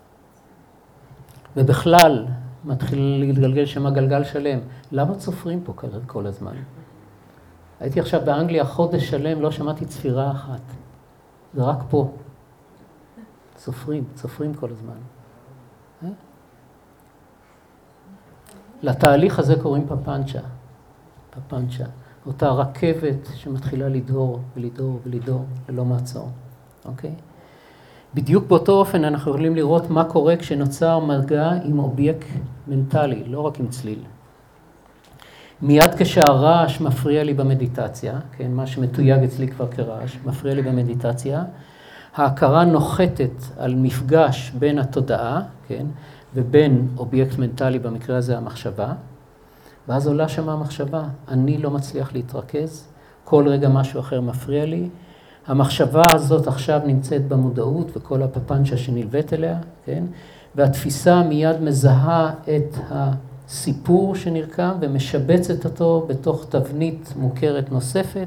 ובכלל מתחיל להתגלגל שם גלגל שלם. למה צופרים פה כל הזמן? הייתי עכשיו באנגליה חודש שלם, לא שמעתי צפירה אחת. זה רק פה. צופרים, צופרים כל הזמן. אה? לתהליך הזה קוראים פפנצ'ה. פפנצ'ה. אותה רכבת שמתחילה לדהור ולדהור ולדהור ללא מעצור. אוקיי? בדיוק באותו אופן אנחנו יכולים לראות מה קורה כשנוצר מגע עם אובייקט מנטלי, לא רק עם צליל. מיד כשהרעש מפריע לי במדיטציה, כן, מה שמתויג אצלי כבר כרעש, מפריע לי במדיטציה, ההכרה נוחתת על מפגש בין התודעה, כן, ובין אובייקט מנטלי, במקרה הזה המחשבה, ואז עולה שם המחשבה, אני לא מצליח להתרכז, כל רגע משהו אחר מפריע לי, המחשבה הזאת עכשיו נמצאת במודעות וכל הפפנצ'ה שנלווית אליה, כן, והתפיסה מיד מזהה את הסיפור שנרקם ומשבצת אותו בתוך תבנית מוכרת נוספת,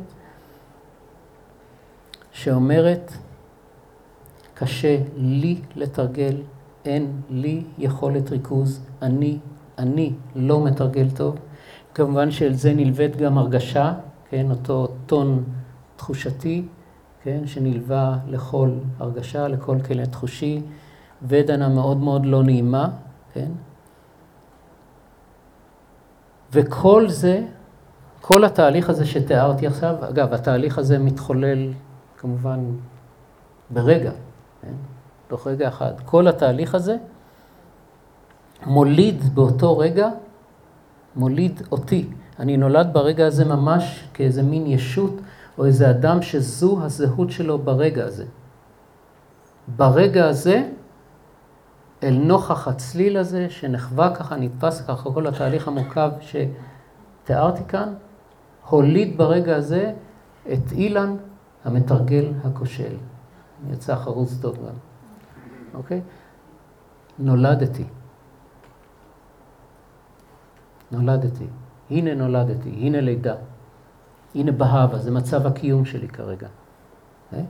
שאומרת, קשה לי לתרגל, אין לי יכולת ריכוז, אני, אני לא מתרגל טוב. כמובן שאל זה נלווית גם הרגשה, כן, אותו טון תחושתי, כן, שנלווה לכל הרגשה, לכל כלי תחושי, ודנה מאוד מאוד לא נעימה, כן. וכל זה, כל התהליך הזה שתיארתי עכשיו, אגב, התהליך הזה מתחולל כמובן ברגע, כן? תוך רגע אחד. כל התהליך הזה מוליד באותו רגע, מוליד אותי. אני נולד ברגע הזה ממש כאיזה מין ישות, או איזה אדם שזו הזהות שלו ברגע הזה. ברגע הזה, אל נוכח הצליל הזה, שנחווה ככה, נתפס ככה, כל התהליך המורכב שתיארתי כאן, הוליד ברגע הזה את אילן המתרגל הכושל. יצא חרוץ טוב גם. אוקיי? נולדתי. נולדתי. הנה נולדתי, הנה לידה. הנה בהבה, זה מצב הקיום שלי כרגע. אוקיי?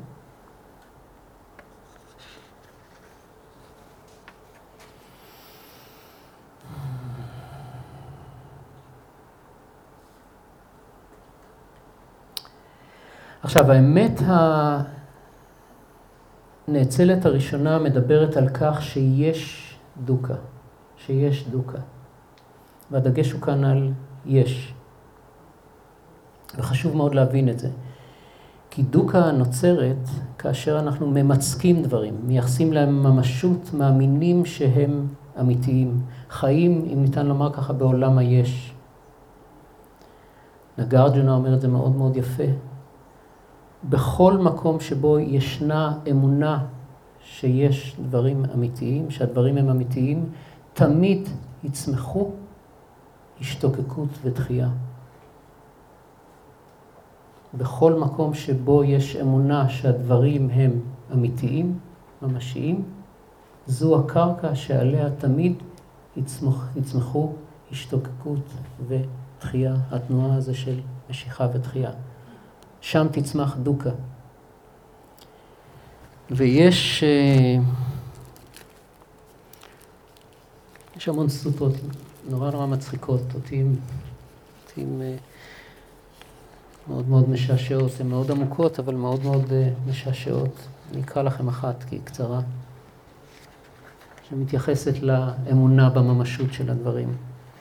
עכשיו, האמת הנאצלת הראשונה מדברת על כך שיש דוקה, שיש דוקה. והדגש הוא כאן על יש. וחשוב מאוד להבין את זה. כי דוקה נוצרת כאשר אנחנו ממצקים דברים, מייחסים להם ממשות, מאמינים שהם אמיתיים. חיים, אם ניתן לומר ככה, בעולם היש. נגרג'נה אומר את זה מאוד מאוד יפה. בכל מקום שבו ישנה אמונה שיש דברים אמיתיים, שהדברים הם אמיתיים, תמיד יצמחו השתוקקות ותחייה. בכל מקום שבו יש אמונה שהדברים הם אמיתיים, ממשיים, זו הקרקע שעליה תמיד יצמח, יצמחו השתוקקות ותחייה, התנועה הזו של משיכה ותחייה. שם תצמח דוקה. ויש יש המון סוטות נורא נורא מצחיקות, אותי, אותי מאוד מאוד משעשעות, הן מאוד עמוקות, אבל מאוד מאוד משעשעות. אני אקרא לכם אחת, כי היא קצרה, שמתייחסת לאמונה בממשות של הדברים.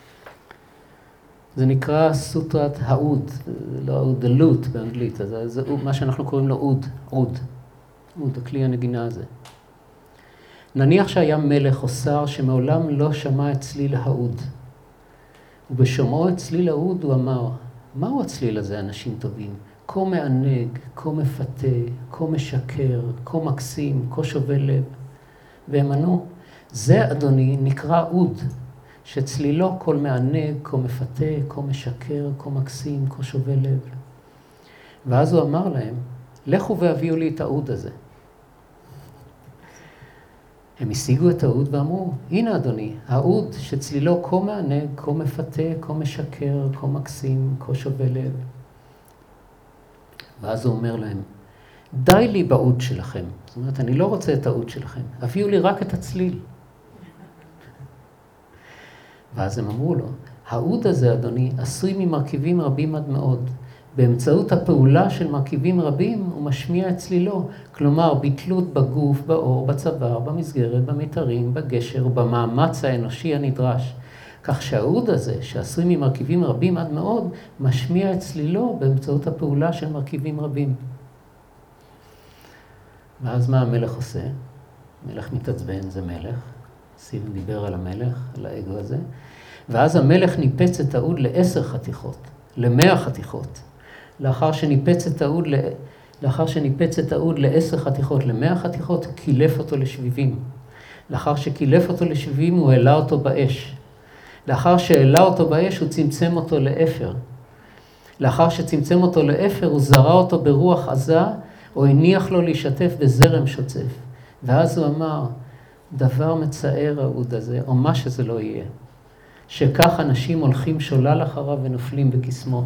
זה נקרא סוטרת האוד, לא האוד, הלוט באנגלית, אז זה מה שאנחנו קוראים לו אוד, אוד, אוד, הכלי הנגינה הזה. נניח שהיה מלך או שר שמעולם לא שמע את צליל האוד, ובשומעו את צליל האוד הוא אמר, מהו הצליל הזה, אנשים טובים? כה מענג, כה מפתה, כה משקר, כה מקסים, כה שובה לב. והם ענו, זה אדוני נקרא אוד, שצלילו כל מענג, כה מפתה, כה משקר, כה מקסים, כה שובה לב. ואז הוא אמר להם, לכו והביאו לי את האוד הזה. הם השיגו את האוד ואמרו, הנה אדוני, האוד שצלילו כה מענג, כה מפתה, כה משקר, כה מקסים, כה שובה לב. ואז הוא אומר להם, די לי באוד שלכם. זאת אומרת, אני לא רוצה את האוד שלכם, הביאו לי רק את הצליל. ואז הם אמרו לו, האוד הזה, אדוני, עשוי ממרכיבים רבים עד מאוד. באמצעות הפעולה של מרכיבים רבים, הוא משמיע את צלילו. כלומר, בתלות בגוף, באור, בצוואר, במסגרת, במיתרים, בגשר ובמאמץ האנושי הנדרש. כך שהאוד הזה, שעשוי ממרכיבים רבים עד מאוד, משמיע את צלילו באמצעות הפעולה של מרכיבים רבים. ואז מה המלך עושה? המלך מתעצבן, זה מלך. סיב דיבר על המלך, על האגו הזה. ואז המלך ניפץ את האוד לעשר חתיכות, למאה חתיכות. לאחר שניפץ את האוד, לאחר שניפץ את האוד לעשר חתיכות, למאה חתיכות, קילף אותו לשביבים. לאחר שקילף אותו לשביבים, הוא העלה אותו באש. לאחר שהעלה אותו באש, הוא צמצם אותו לאפר. לאחר שצמצם אותו לאפר, הוא זרע אותו ברוח עזה, או הניח לו להשתף בזרם שוצף. ואז הוא אמר, דבר מצער האוד הזה, או מה שזה לא יהיה, שכך אנשים הולכים שולל אחריו ונופלים בקסמו.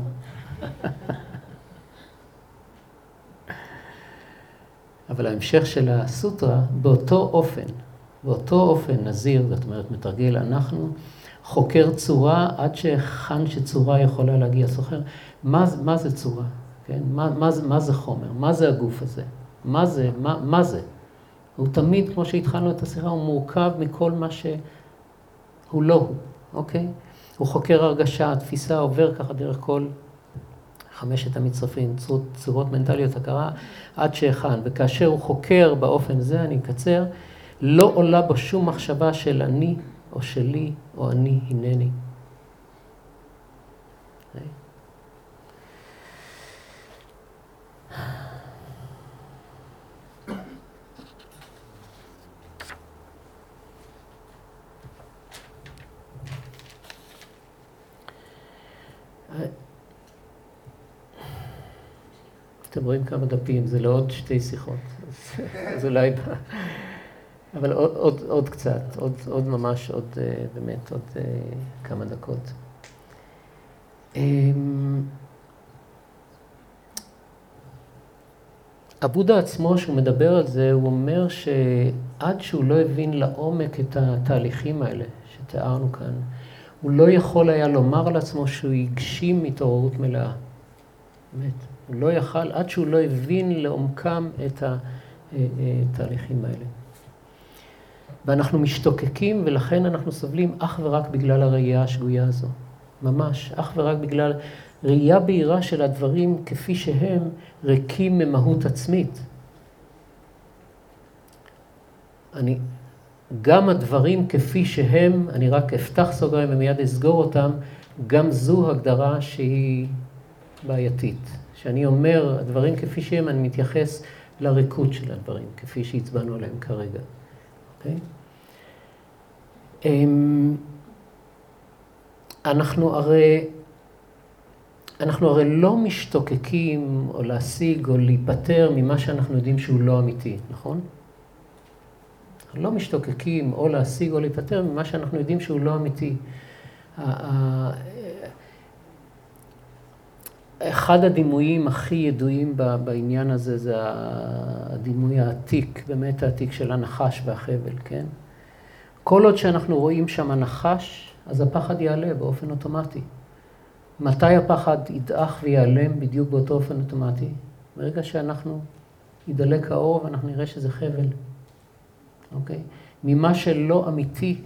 אבל ההמשך של הסוטרה, באותו אופן, באותו אופן נזיר, זאת אומרת מתרגל, אנחנו חוקר צורה עד שהכן שצורה יכולה להגיע. סוחר, מה, מה זה צורה? כן? מה, מה, מה זה חומר? מה זה הגוף הזה? מה זה? מה, מה זה? הוא תמיד, כמו שהתחלנו את השיחה, הוא מורכב מכל מה שהוא לא הוא, אוקיי? הוא חוקר הרגשה, התפיסה עובר ככה דרך כל חמשת המצרפים, צורות, צורות מנטליות הכרה, עד שהכן. וכאשר הוא חוקר באופן זה, אני אקצר, לא עולה בו שום מחשבה של אני, או שלי, או אני, הנני. אתם רואים כמה דפים, זה לא עוד שתי שיחות, אז, אז אולי, אבל עוד, עוד, עוד קצת, עוד, עוד ממש, עוד באמת, עוד כמה דקות. הבודה עצמו, שהוא מדבר על זה, הוא אומר שעד שהוא לא הבין לעומק את התהליכים האלה שתיארנו כאן, הוא לא יכול היה לומר על עצמו שהוא יגשים התעוררות מלאה. באמת. הוא לא יכל, עד שהוא לא הבין לעומקם את התהליכים האלה. ואנחנו משתוקקים, ולכן אנחנו סובלים אך ורק בגלל הראייה השגויה הזו. ממש, אך ורק בגלל ראייה בהירה של הדברים כפי שהם ריקים ממהות עצמית. אני, גם הדברים כפי שהם, אני רק אפתח סוגריים ומיד אסגור אותם, גם זו הגדרה שהיא בעייתית. שאני אומר, הדברים כפי שהם, אני מתייחס לריקות של הדברים, כפי שהצבענו עליהם כרגע. אוקיי? אנחנו הרי, אנחנו הרי לא משתוקקים או להשיג או להיפטר ממה שאנחנו יודעים שהוא לא אמיתי, נכון? אנחנו לא משתוקקים או להשיג או להיפטר ממה שאנחנו יודעים שהוא לא אמיתי. אחד הדימויים הכי ידועים בעניין הזה זה הדימוי העתיק, באמת העתיק של הנחש והחבל, כן? כל עוד שאנחנו רואים שם הנחש, אז הפחד יעלה באופן אוטומטי. מתי הפחד ידעך ויעלם בדיוק באותו אופן אוטומטי? ברגע שאנחנו ידלק האור ואנחנו נראה שזה חבל, אוקיי? ממה שלא אמיתי,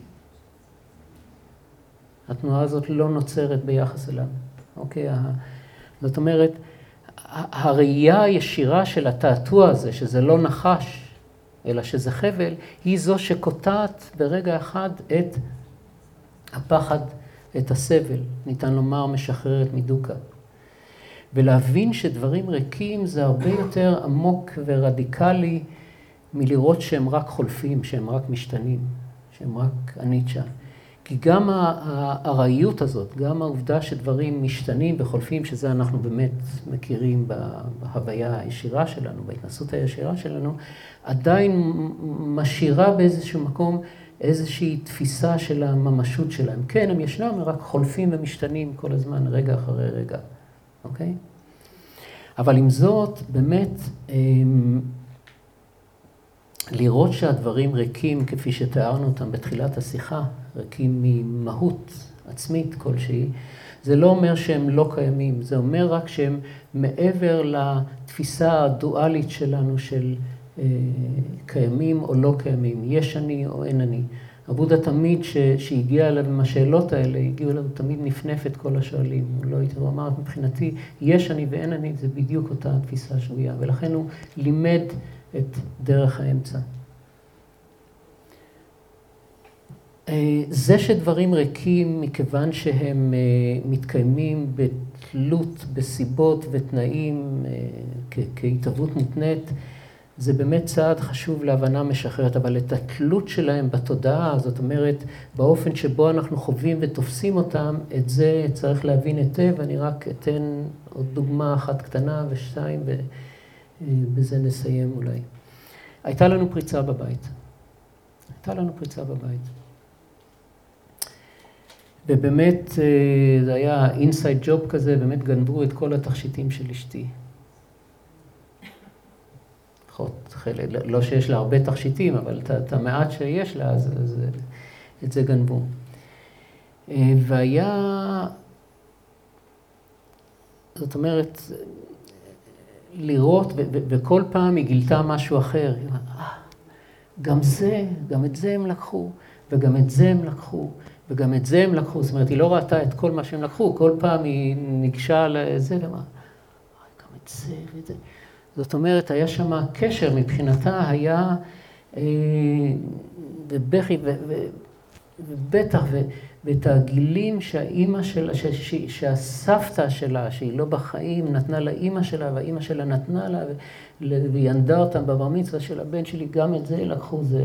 התנועה הזאת לא נוצרת ביחס אליו, אוקיי? זאת אומרת, הראייה הישירה של התעתוע הזה, שזה לא נחש, אלא שזה חבל, היא זו שקוטעת ברגע אחד את הפחד, את הסבל, ניתן לומר משחררת מדוקה. ולהבין שדברים ריקים זה הרבה יותר עמוק ורדיקלי מלראות שהם רק חולפים, שהם רק משתנים, שהם רק אניצ'ה. כי גם הארעיות הזאת, גם העובדה שדברים משתנים וחולפים, שזה אנחנו באמת מכירים בהוויה הישירה שלנו, בהתנסות הישירה שלנו, עדיין משאירה באיזשהו מקום איזושהי תפיסה של הממשות שלהם. כן, הם ישנם, הם רק חולפים ומשתנים כל הזמן, רגע אחרי רגע. אוקיי? אבל עם זאת, באמת, לראות שהדברים ריקים, כפי שתיארנו אותם בתחילת השיחה, ריקים ממהות עצמית כלשהי, זה לא אומר שהם לא קיימים, זה אומר רק שהם מעבר לתפיסה הדואלית שלנו של אה, קיימים או לא קיימים, יש אני או אין אני. הבודה תמיד ש, שהגיע אליו עם השאלות האלה, הגיעו אליו תמיד נפנפת כל השואלים. הוא לא הוא אמר, מבחינתי, יש אני ואין אני, זה בדיוק אותה תפיסה שגויה, ולכן הוא לימד את דרך האמצע. זה שדברים ריקים מכיוון שהם מתקיימים בתלות, בסיבות ותנאים כהתהוות מותנית, זה באמת צעד חשוב להבנה משחררת, אבל את התלות שלהם בתודעה, זאת אומרת, באופן שבו אנחנו חווים ותופסים אותם, את זה צריך להבין היטב. אני רק אתן עוד דוגמה אחת קטנה ושתיים, ובזה נסיים אולי. הייתה לנו פריצה בבית. הייתה לנו פריצה בבית. ובאמת זה היה אינסייד ג'וב כזה, באמת גנבו את כל התכשיטים של אשתי. לא שיש לה הרבה תכשיטים, אבל את המעט שיש לה, אז, אז את זה גנבו. והיה, זאת אומרת, לראות, וכל פעם היא גילתה משהו אחר. היא אומרת, אה, גם זה, גם את זה הם לקחו, וגם את זה הם לקחו, וגם את זה הם לקחו. זאת אומרת, היא לא ראתה את כל מה שהם לקחו, כל פעם היא ניגשה לזה, ואמרה, גם את זה ואת זה. זאת אומרת, היה שם קשר, מבחינתה היה אה, ובכי ו, ו, ובטח ו, ואת הגילים שהאימא שלה, ש, ש, שהסבתא שלה, שהיא לא בחיים, נתנה לאימא שלה, והאימא שלה נתנה לה, והיא ינדה אותם בבר מצווה של הבן שלי, גם את זה לקחו, זה...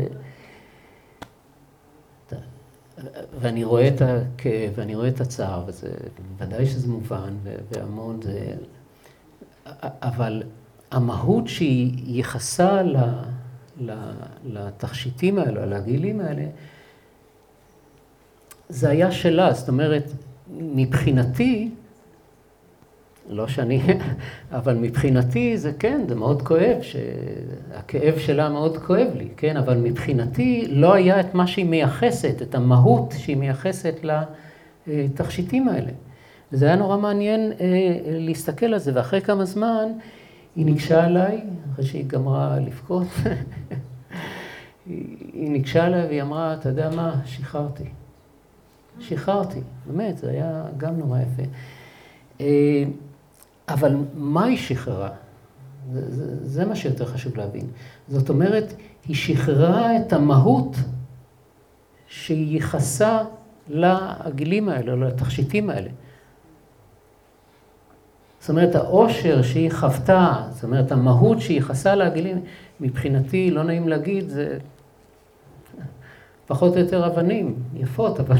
ואני רואה את הכאב, ואני רואה את הצער, וזה ודאי שזה מובן, והמון זה... אבל... המהות שהיא יחסה לתכשיטים האלו, לגילים האלה, זה היה שלה. זאת אומרת, מבחינתי, לא שאני, אבל מבחינתי זה כן, זה מאוד כואב, שהכאב שלה מאוד כואב לי, כן? אבל מבחינתי לא היה את מה שהיא מייחסת, את המהות שהיא מייחסת לתכשיטים האלה. וזה היה נורא מעניין להסתכל על זה, ואחרי כמה זמן, היא ניגשה אליי, אחרי שהיא גמרה לבכות, היא ניגשה אליי והיא אמרה, אתה יודע מה, שחררתי. שחררתי, באמת, זה היה גם נורא יפה. אבל מה היא שחררה? זה, זה, זה מה שיותר חשוב להבין. זאת אומרת, היא שחררה את המהות שהיא ייחסה לעגילים האלה, לתכשיטים האלה. זאת אומרת, העושר שהיא חוותה, זאת אומרת, המהות שהיא חסה לעגילים, מבחינתי, לא נעים להגיד, זה פחות או יותר אבנים, יפות, אבל...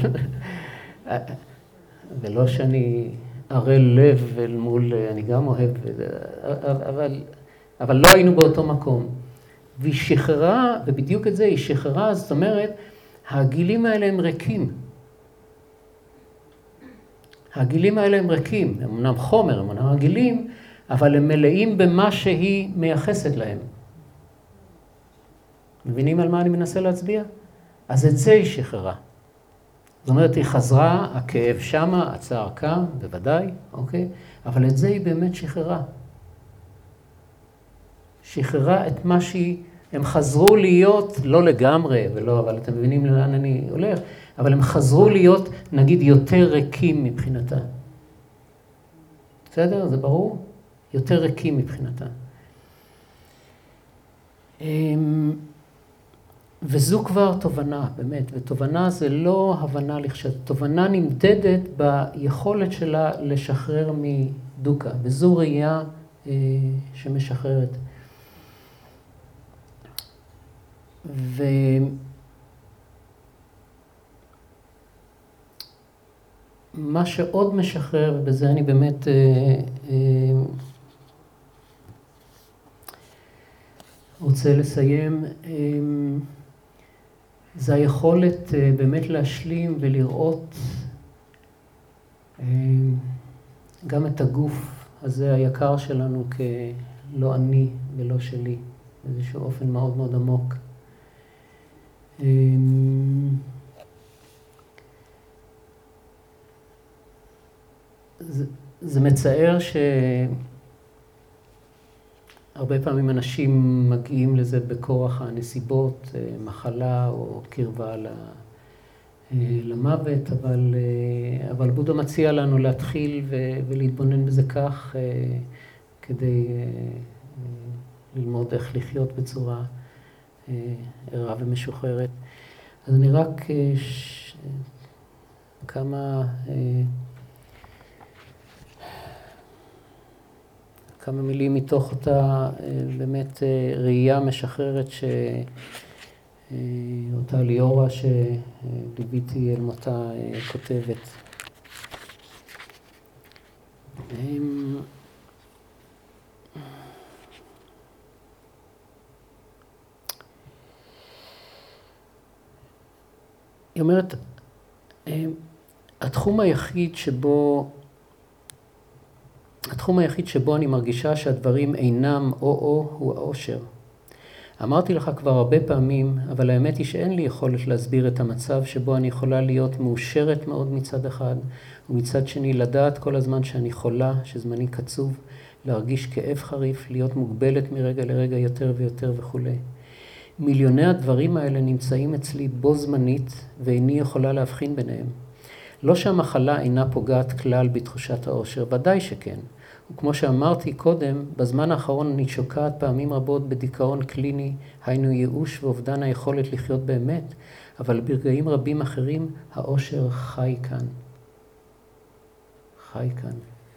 ולא שאני ערל לב אל מול, אני גם אוהב, אבל, אבל לא היינו באותו מקום. והיא שחררה, ובדיוק את זה, היא שחררה, זאת אומרת, העגילים האלה הם ריקים. הגילים האלה הם ריקים, הם אמנם חומר, הם אמנם הגילים, אבל הם מלאים במה שהיא מייחסת להם. מבינים על מה אני מנסה להצביע? אז את זה היא שחררה. זאת אומרת, היא חזרה, הכאב שמה, הצער קם, בוודאי, אוקיי? אבל את זה היא באמת שחררה. שחררה את מה שהיא, הם חזרו להיות, לא לגמרי, ולא, אבל אתם מבינים לאן אני הולך, אבל הם חזרו להיות, נגיד, יותר ריקים מבחינתה. בסדר? זה ברור? יותר ריקים מבחינתה. וזו כבר תובנה, באמת, ותובנה זה לא הבנה לכשת, תובנה נמדדת ביכולת שלה לשחרר מדוקה, וזו ראייה אה, שמשחררת. ו... מה שעוד משחרר, ובזה אני באמת אה, אה, רוצה לסיים, אה, זה היכולת אה, באמת להשלים ולראות אה, גם את הגוף הזה היקר שלנו כלא אני ולא שלי, באיזשהו אופן מאוד מאוד עמוק. אה, זה, זה מצער שהרבה פעמים אנשים מגיעים לזה בכורח הנסיבות, מחלה או קרבה למוות, אבל, אבל בודה מציע לנו להתחיל ולהתבונן בזה כך, כדי ללמוד איך לחיות בצורה ערה ומשוחררת. אז אני רק ש... כמה... כמה מילים מתוך אותה באמת ראייה משחררת שאותה ליאורה שליוויתי אל מותה כותבת. היא אומרת, התחום היחיד שבו התחום היחיד שבו אני מרגישה שהדברים אינם או-או הוא האושר. אמרתי לך כבר הרבה פעמים, אבל האמת היא שאין לי יכולת להסביר את המצב שבו אני יכולה להיות מאושרת מאוד מצד אחד, ומצד שני לדעת כל הזמן שאני חולה, שזמני קצוב, להרגיש כאב חריף, להיות מוגבלת מרגע לרגע יותר ויותר וכו'. מיליוני הדברים האלה נמצאים אצלי בו זמנית, ואיני יכולה להבחין ביניהם. לא שהמחלה אינה פוגעת כלל בתחושת האושר, ודאי שכן. וכמו שאמרתי קודם, בזמן האחרון אני שוקעת פעמים רבות בדיכאון קליני, היינו ייאוש ואובדן היכולת לחיות באמת, אבל ברגעים רבים אחרים האושר חי כאן. חי כאן.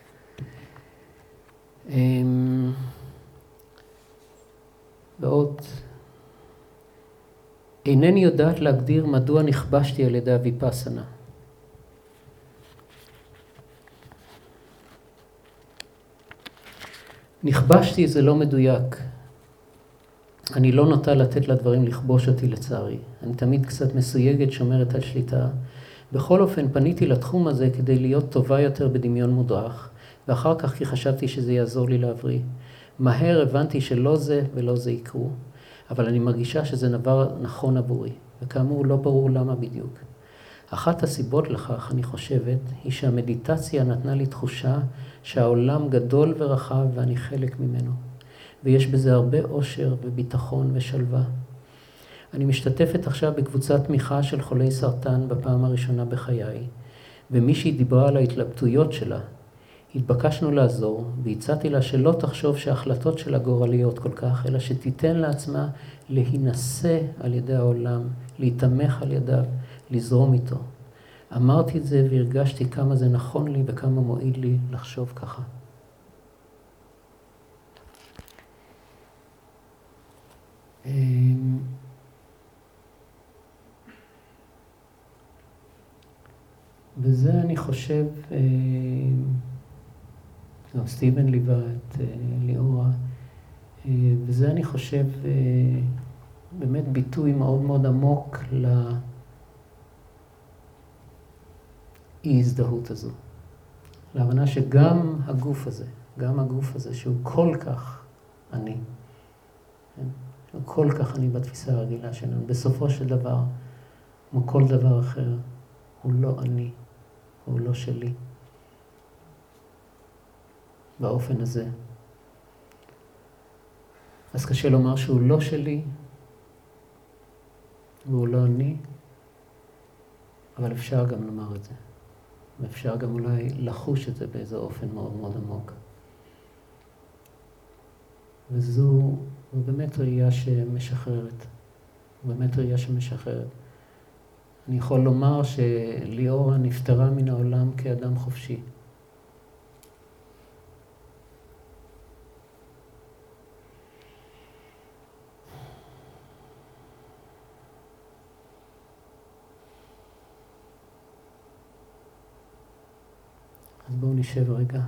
ועוד, אינני יודעת להגדיר מדוע נכבשתי על ידי הוויפאסנה. נכבשתי זה לא מדויק. אני לא נוטה לתת לדברים לכבוש אותי לצערי. אני תמיד קצת מסויגת, שומרת על שליטה. בכל אופן פניתי לתחום הזה כדי להיות טובה יותר בדמיון מודרך, ואחר כך כי חשבתי שזה יעזור לי להבריא. מהר הבנתי שלא זה ולא זה יקרו, אבל אני מרגישה שזה דבר נכון עבורי, וכאמור לא ברור למה בדיוק. אחת הסיבות לכך, אני חושבת, היא שהמדיטציה נתנה לי תחושה שהעולם גדול ורחב ואני חלק ממנו. ויש בזה הרבה אושר וביטחון ושלווה. אני משתתפת עכשיו בקבוצת תמיכה של חולי סרטן בפעם הראשונה בחיי, ומישהי דיברה על ההתלבטויות שלה. התבקשנו לעזור, והצעתי לה שלא תחשוב שההחלטות שלה גורליות כל כך, אלא שתיתן לעצמה להינשא על ידי העולם, להתמך על ידיו, לזרום איתו. אמרתי את זה והרגשתי כמה זה נכון לי וכמה מועיל לי לחשוב ככה. וזה אני חושב, לא, סטיבן ליווה את ליאורה, וזה אני חושב באמת ביטוי מאוד מאוד עמוק לאי-הזדהות הזו. להבנה שגם הגוף הזה, גם הגוף הזה שהוא כל כך אני, שהוא כל כך אני בתפיסה הרגילה שלנו, בסופו של דבר, כמו כל דבר אחר, הוא לא אני, הוא לא שלי. באופן הזה. אז קשה לומר שהוא לא שלי, והוא לא אני, אבל אפשר גם לומר את זה. ואפשר גם אולי לחוש את זה באיזה אופן מאוד מאוד עמוק. וזו באמת ראייה שמשחררת. באמת ראייה שמשחררת. אני יכול לומר שליאורה נפטרה מן העולם כאדם חופשי. נשב רגע.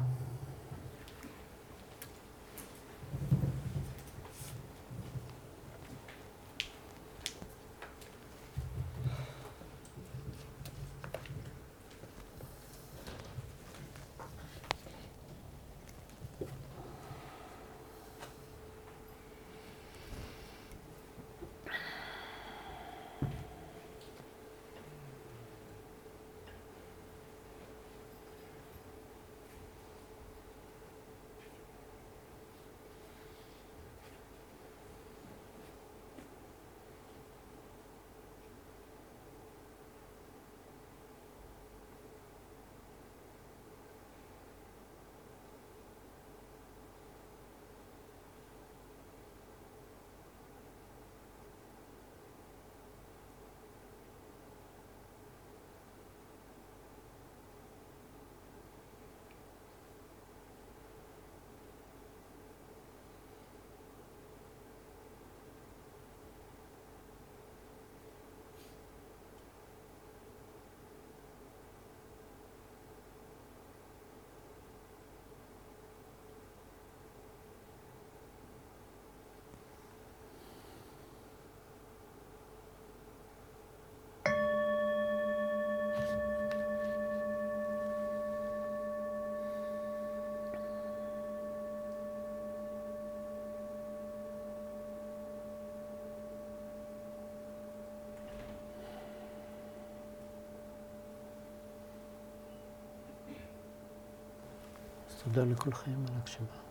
תודה לכולכם על הקשבה.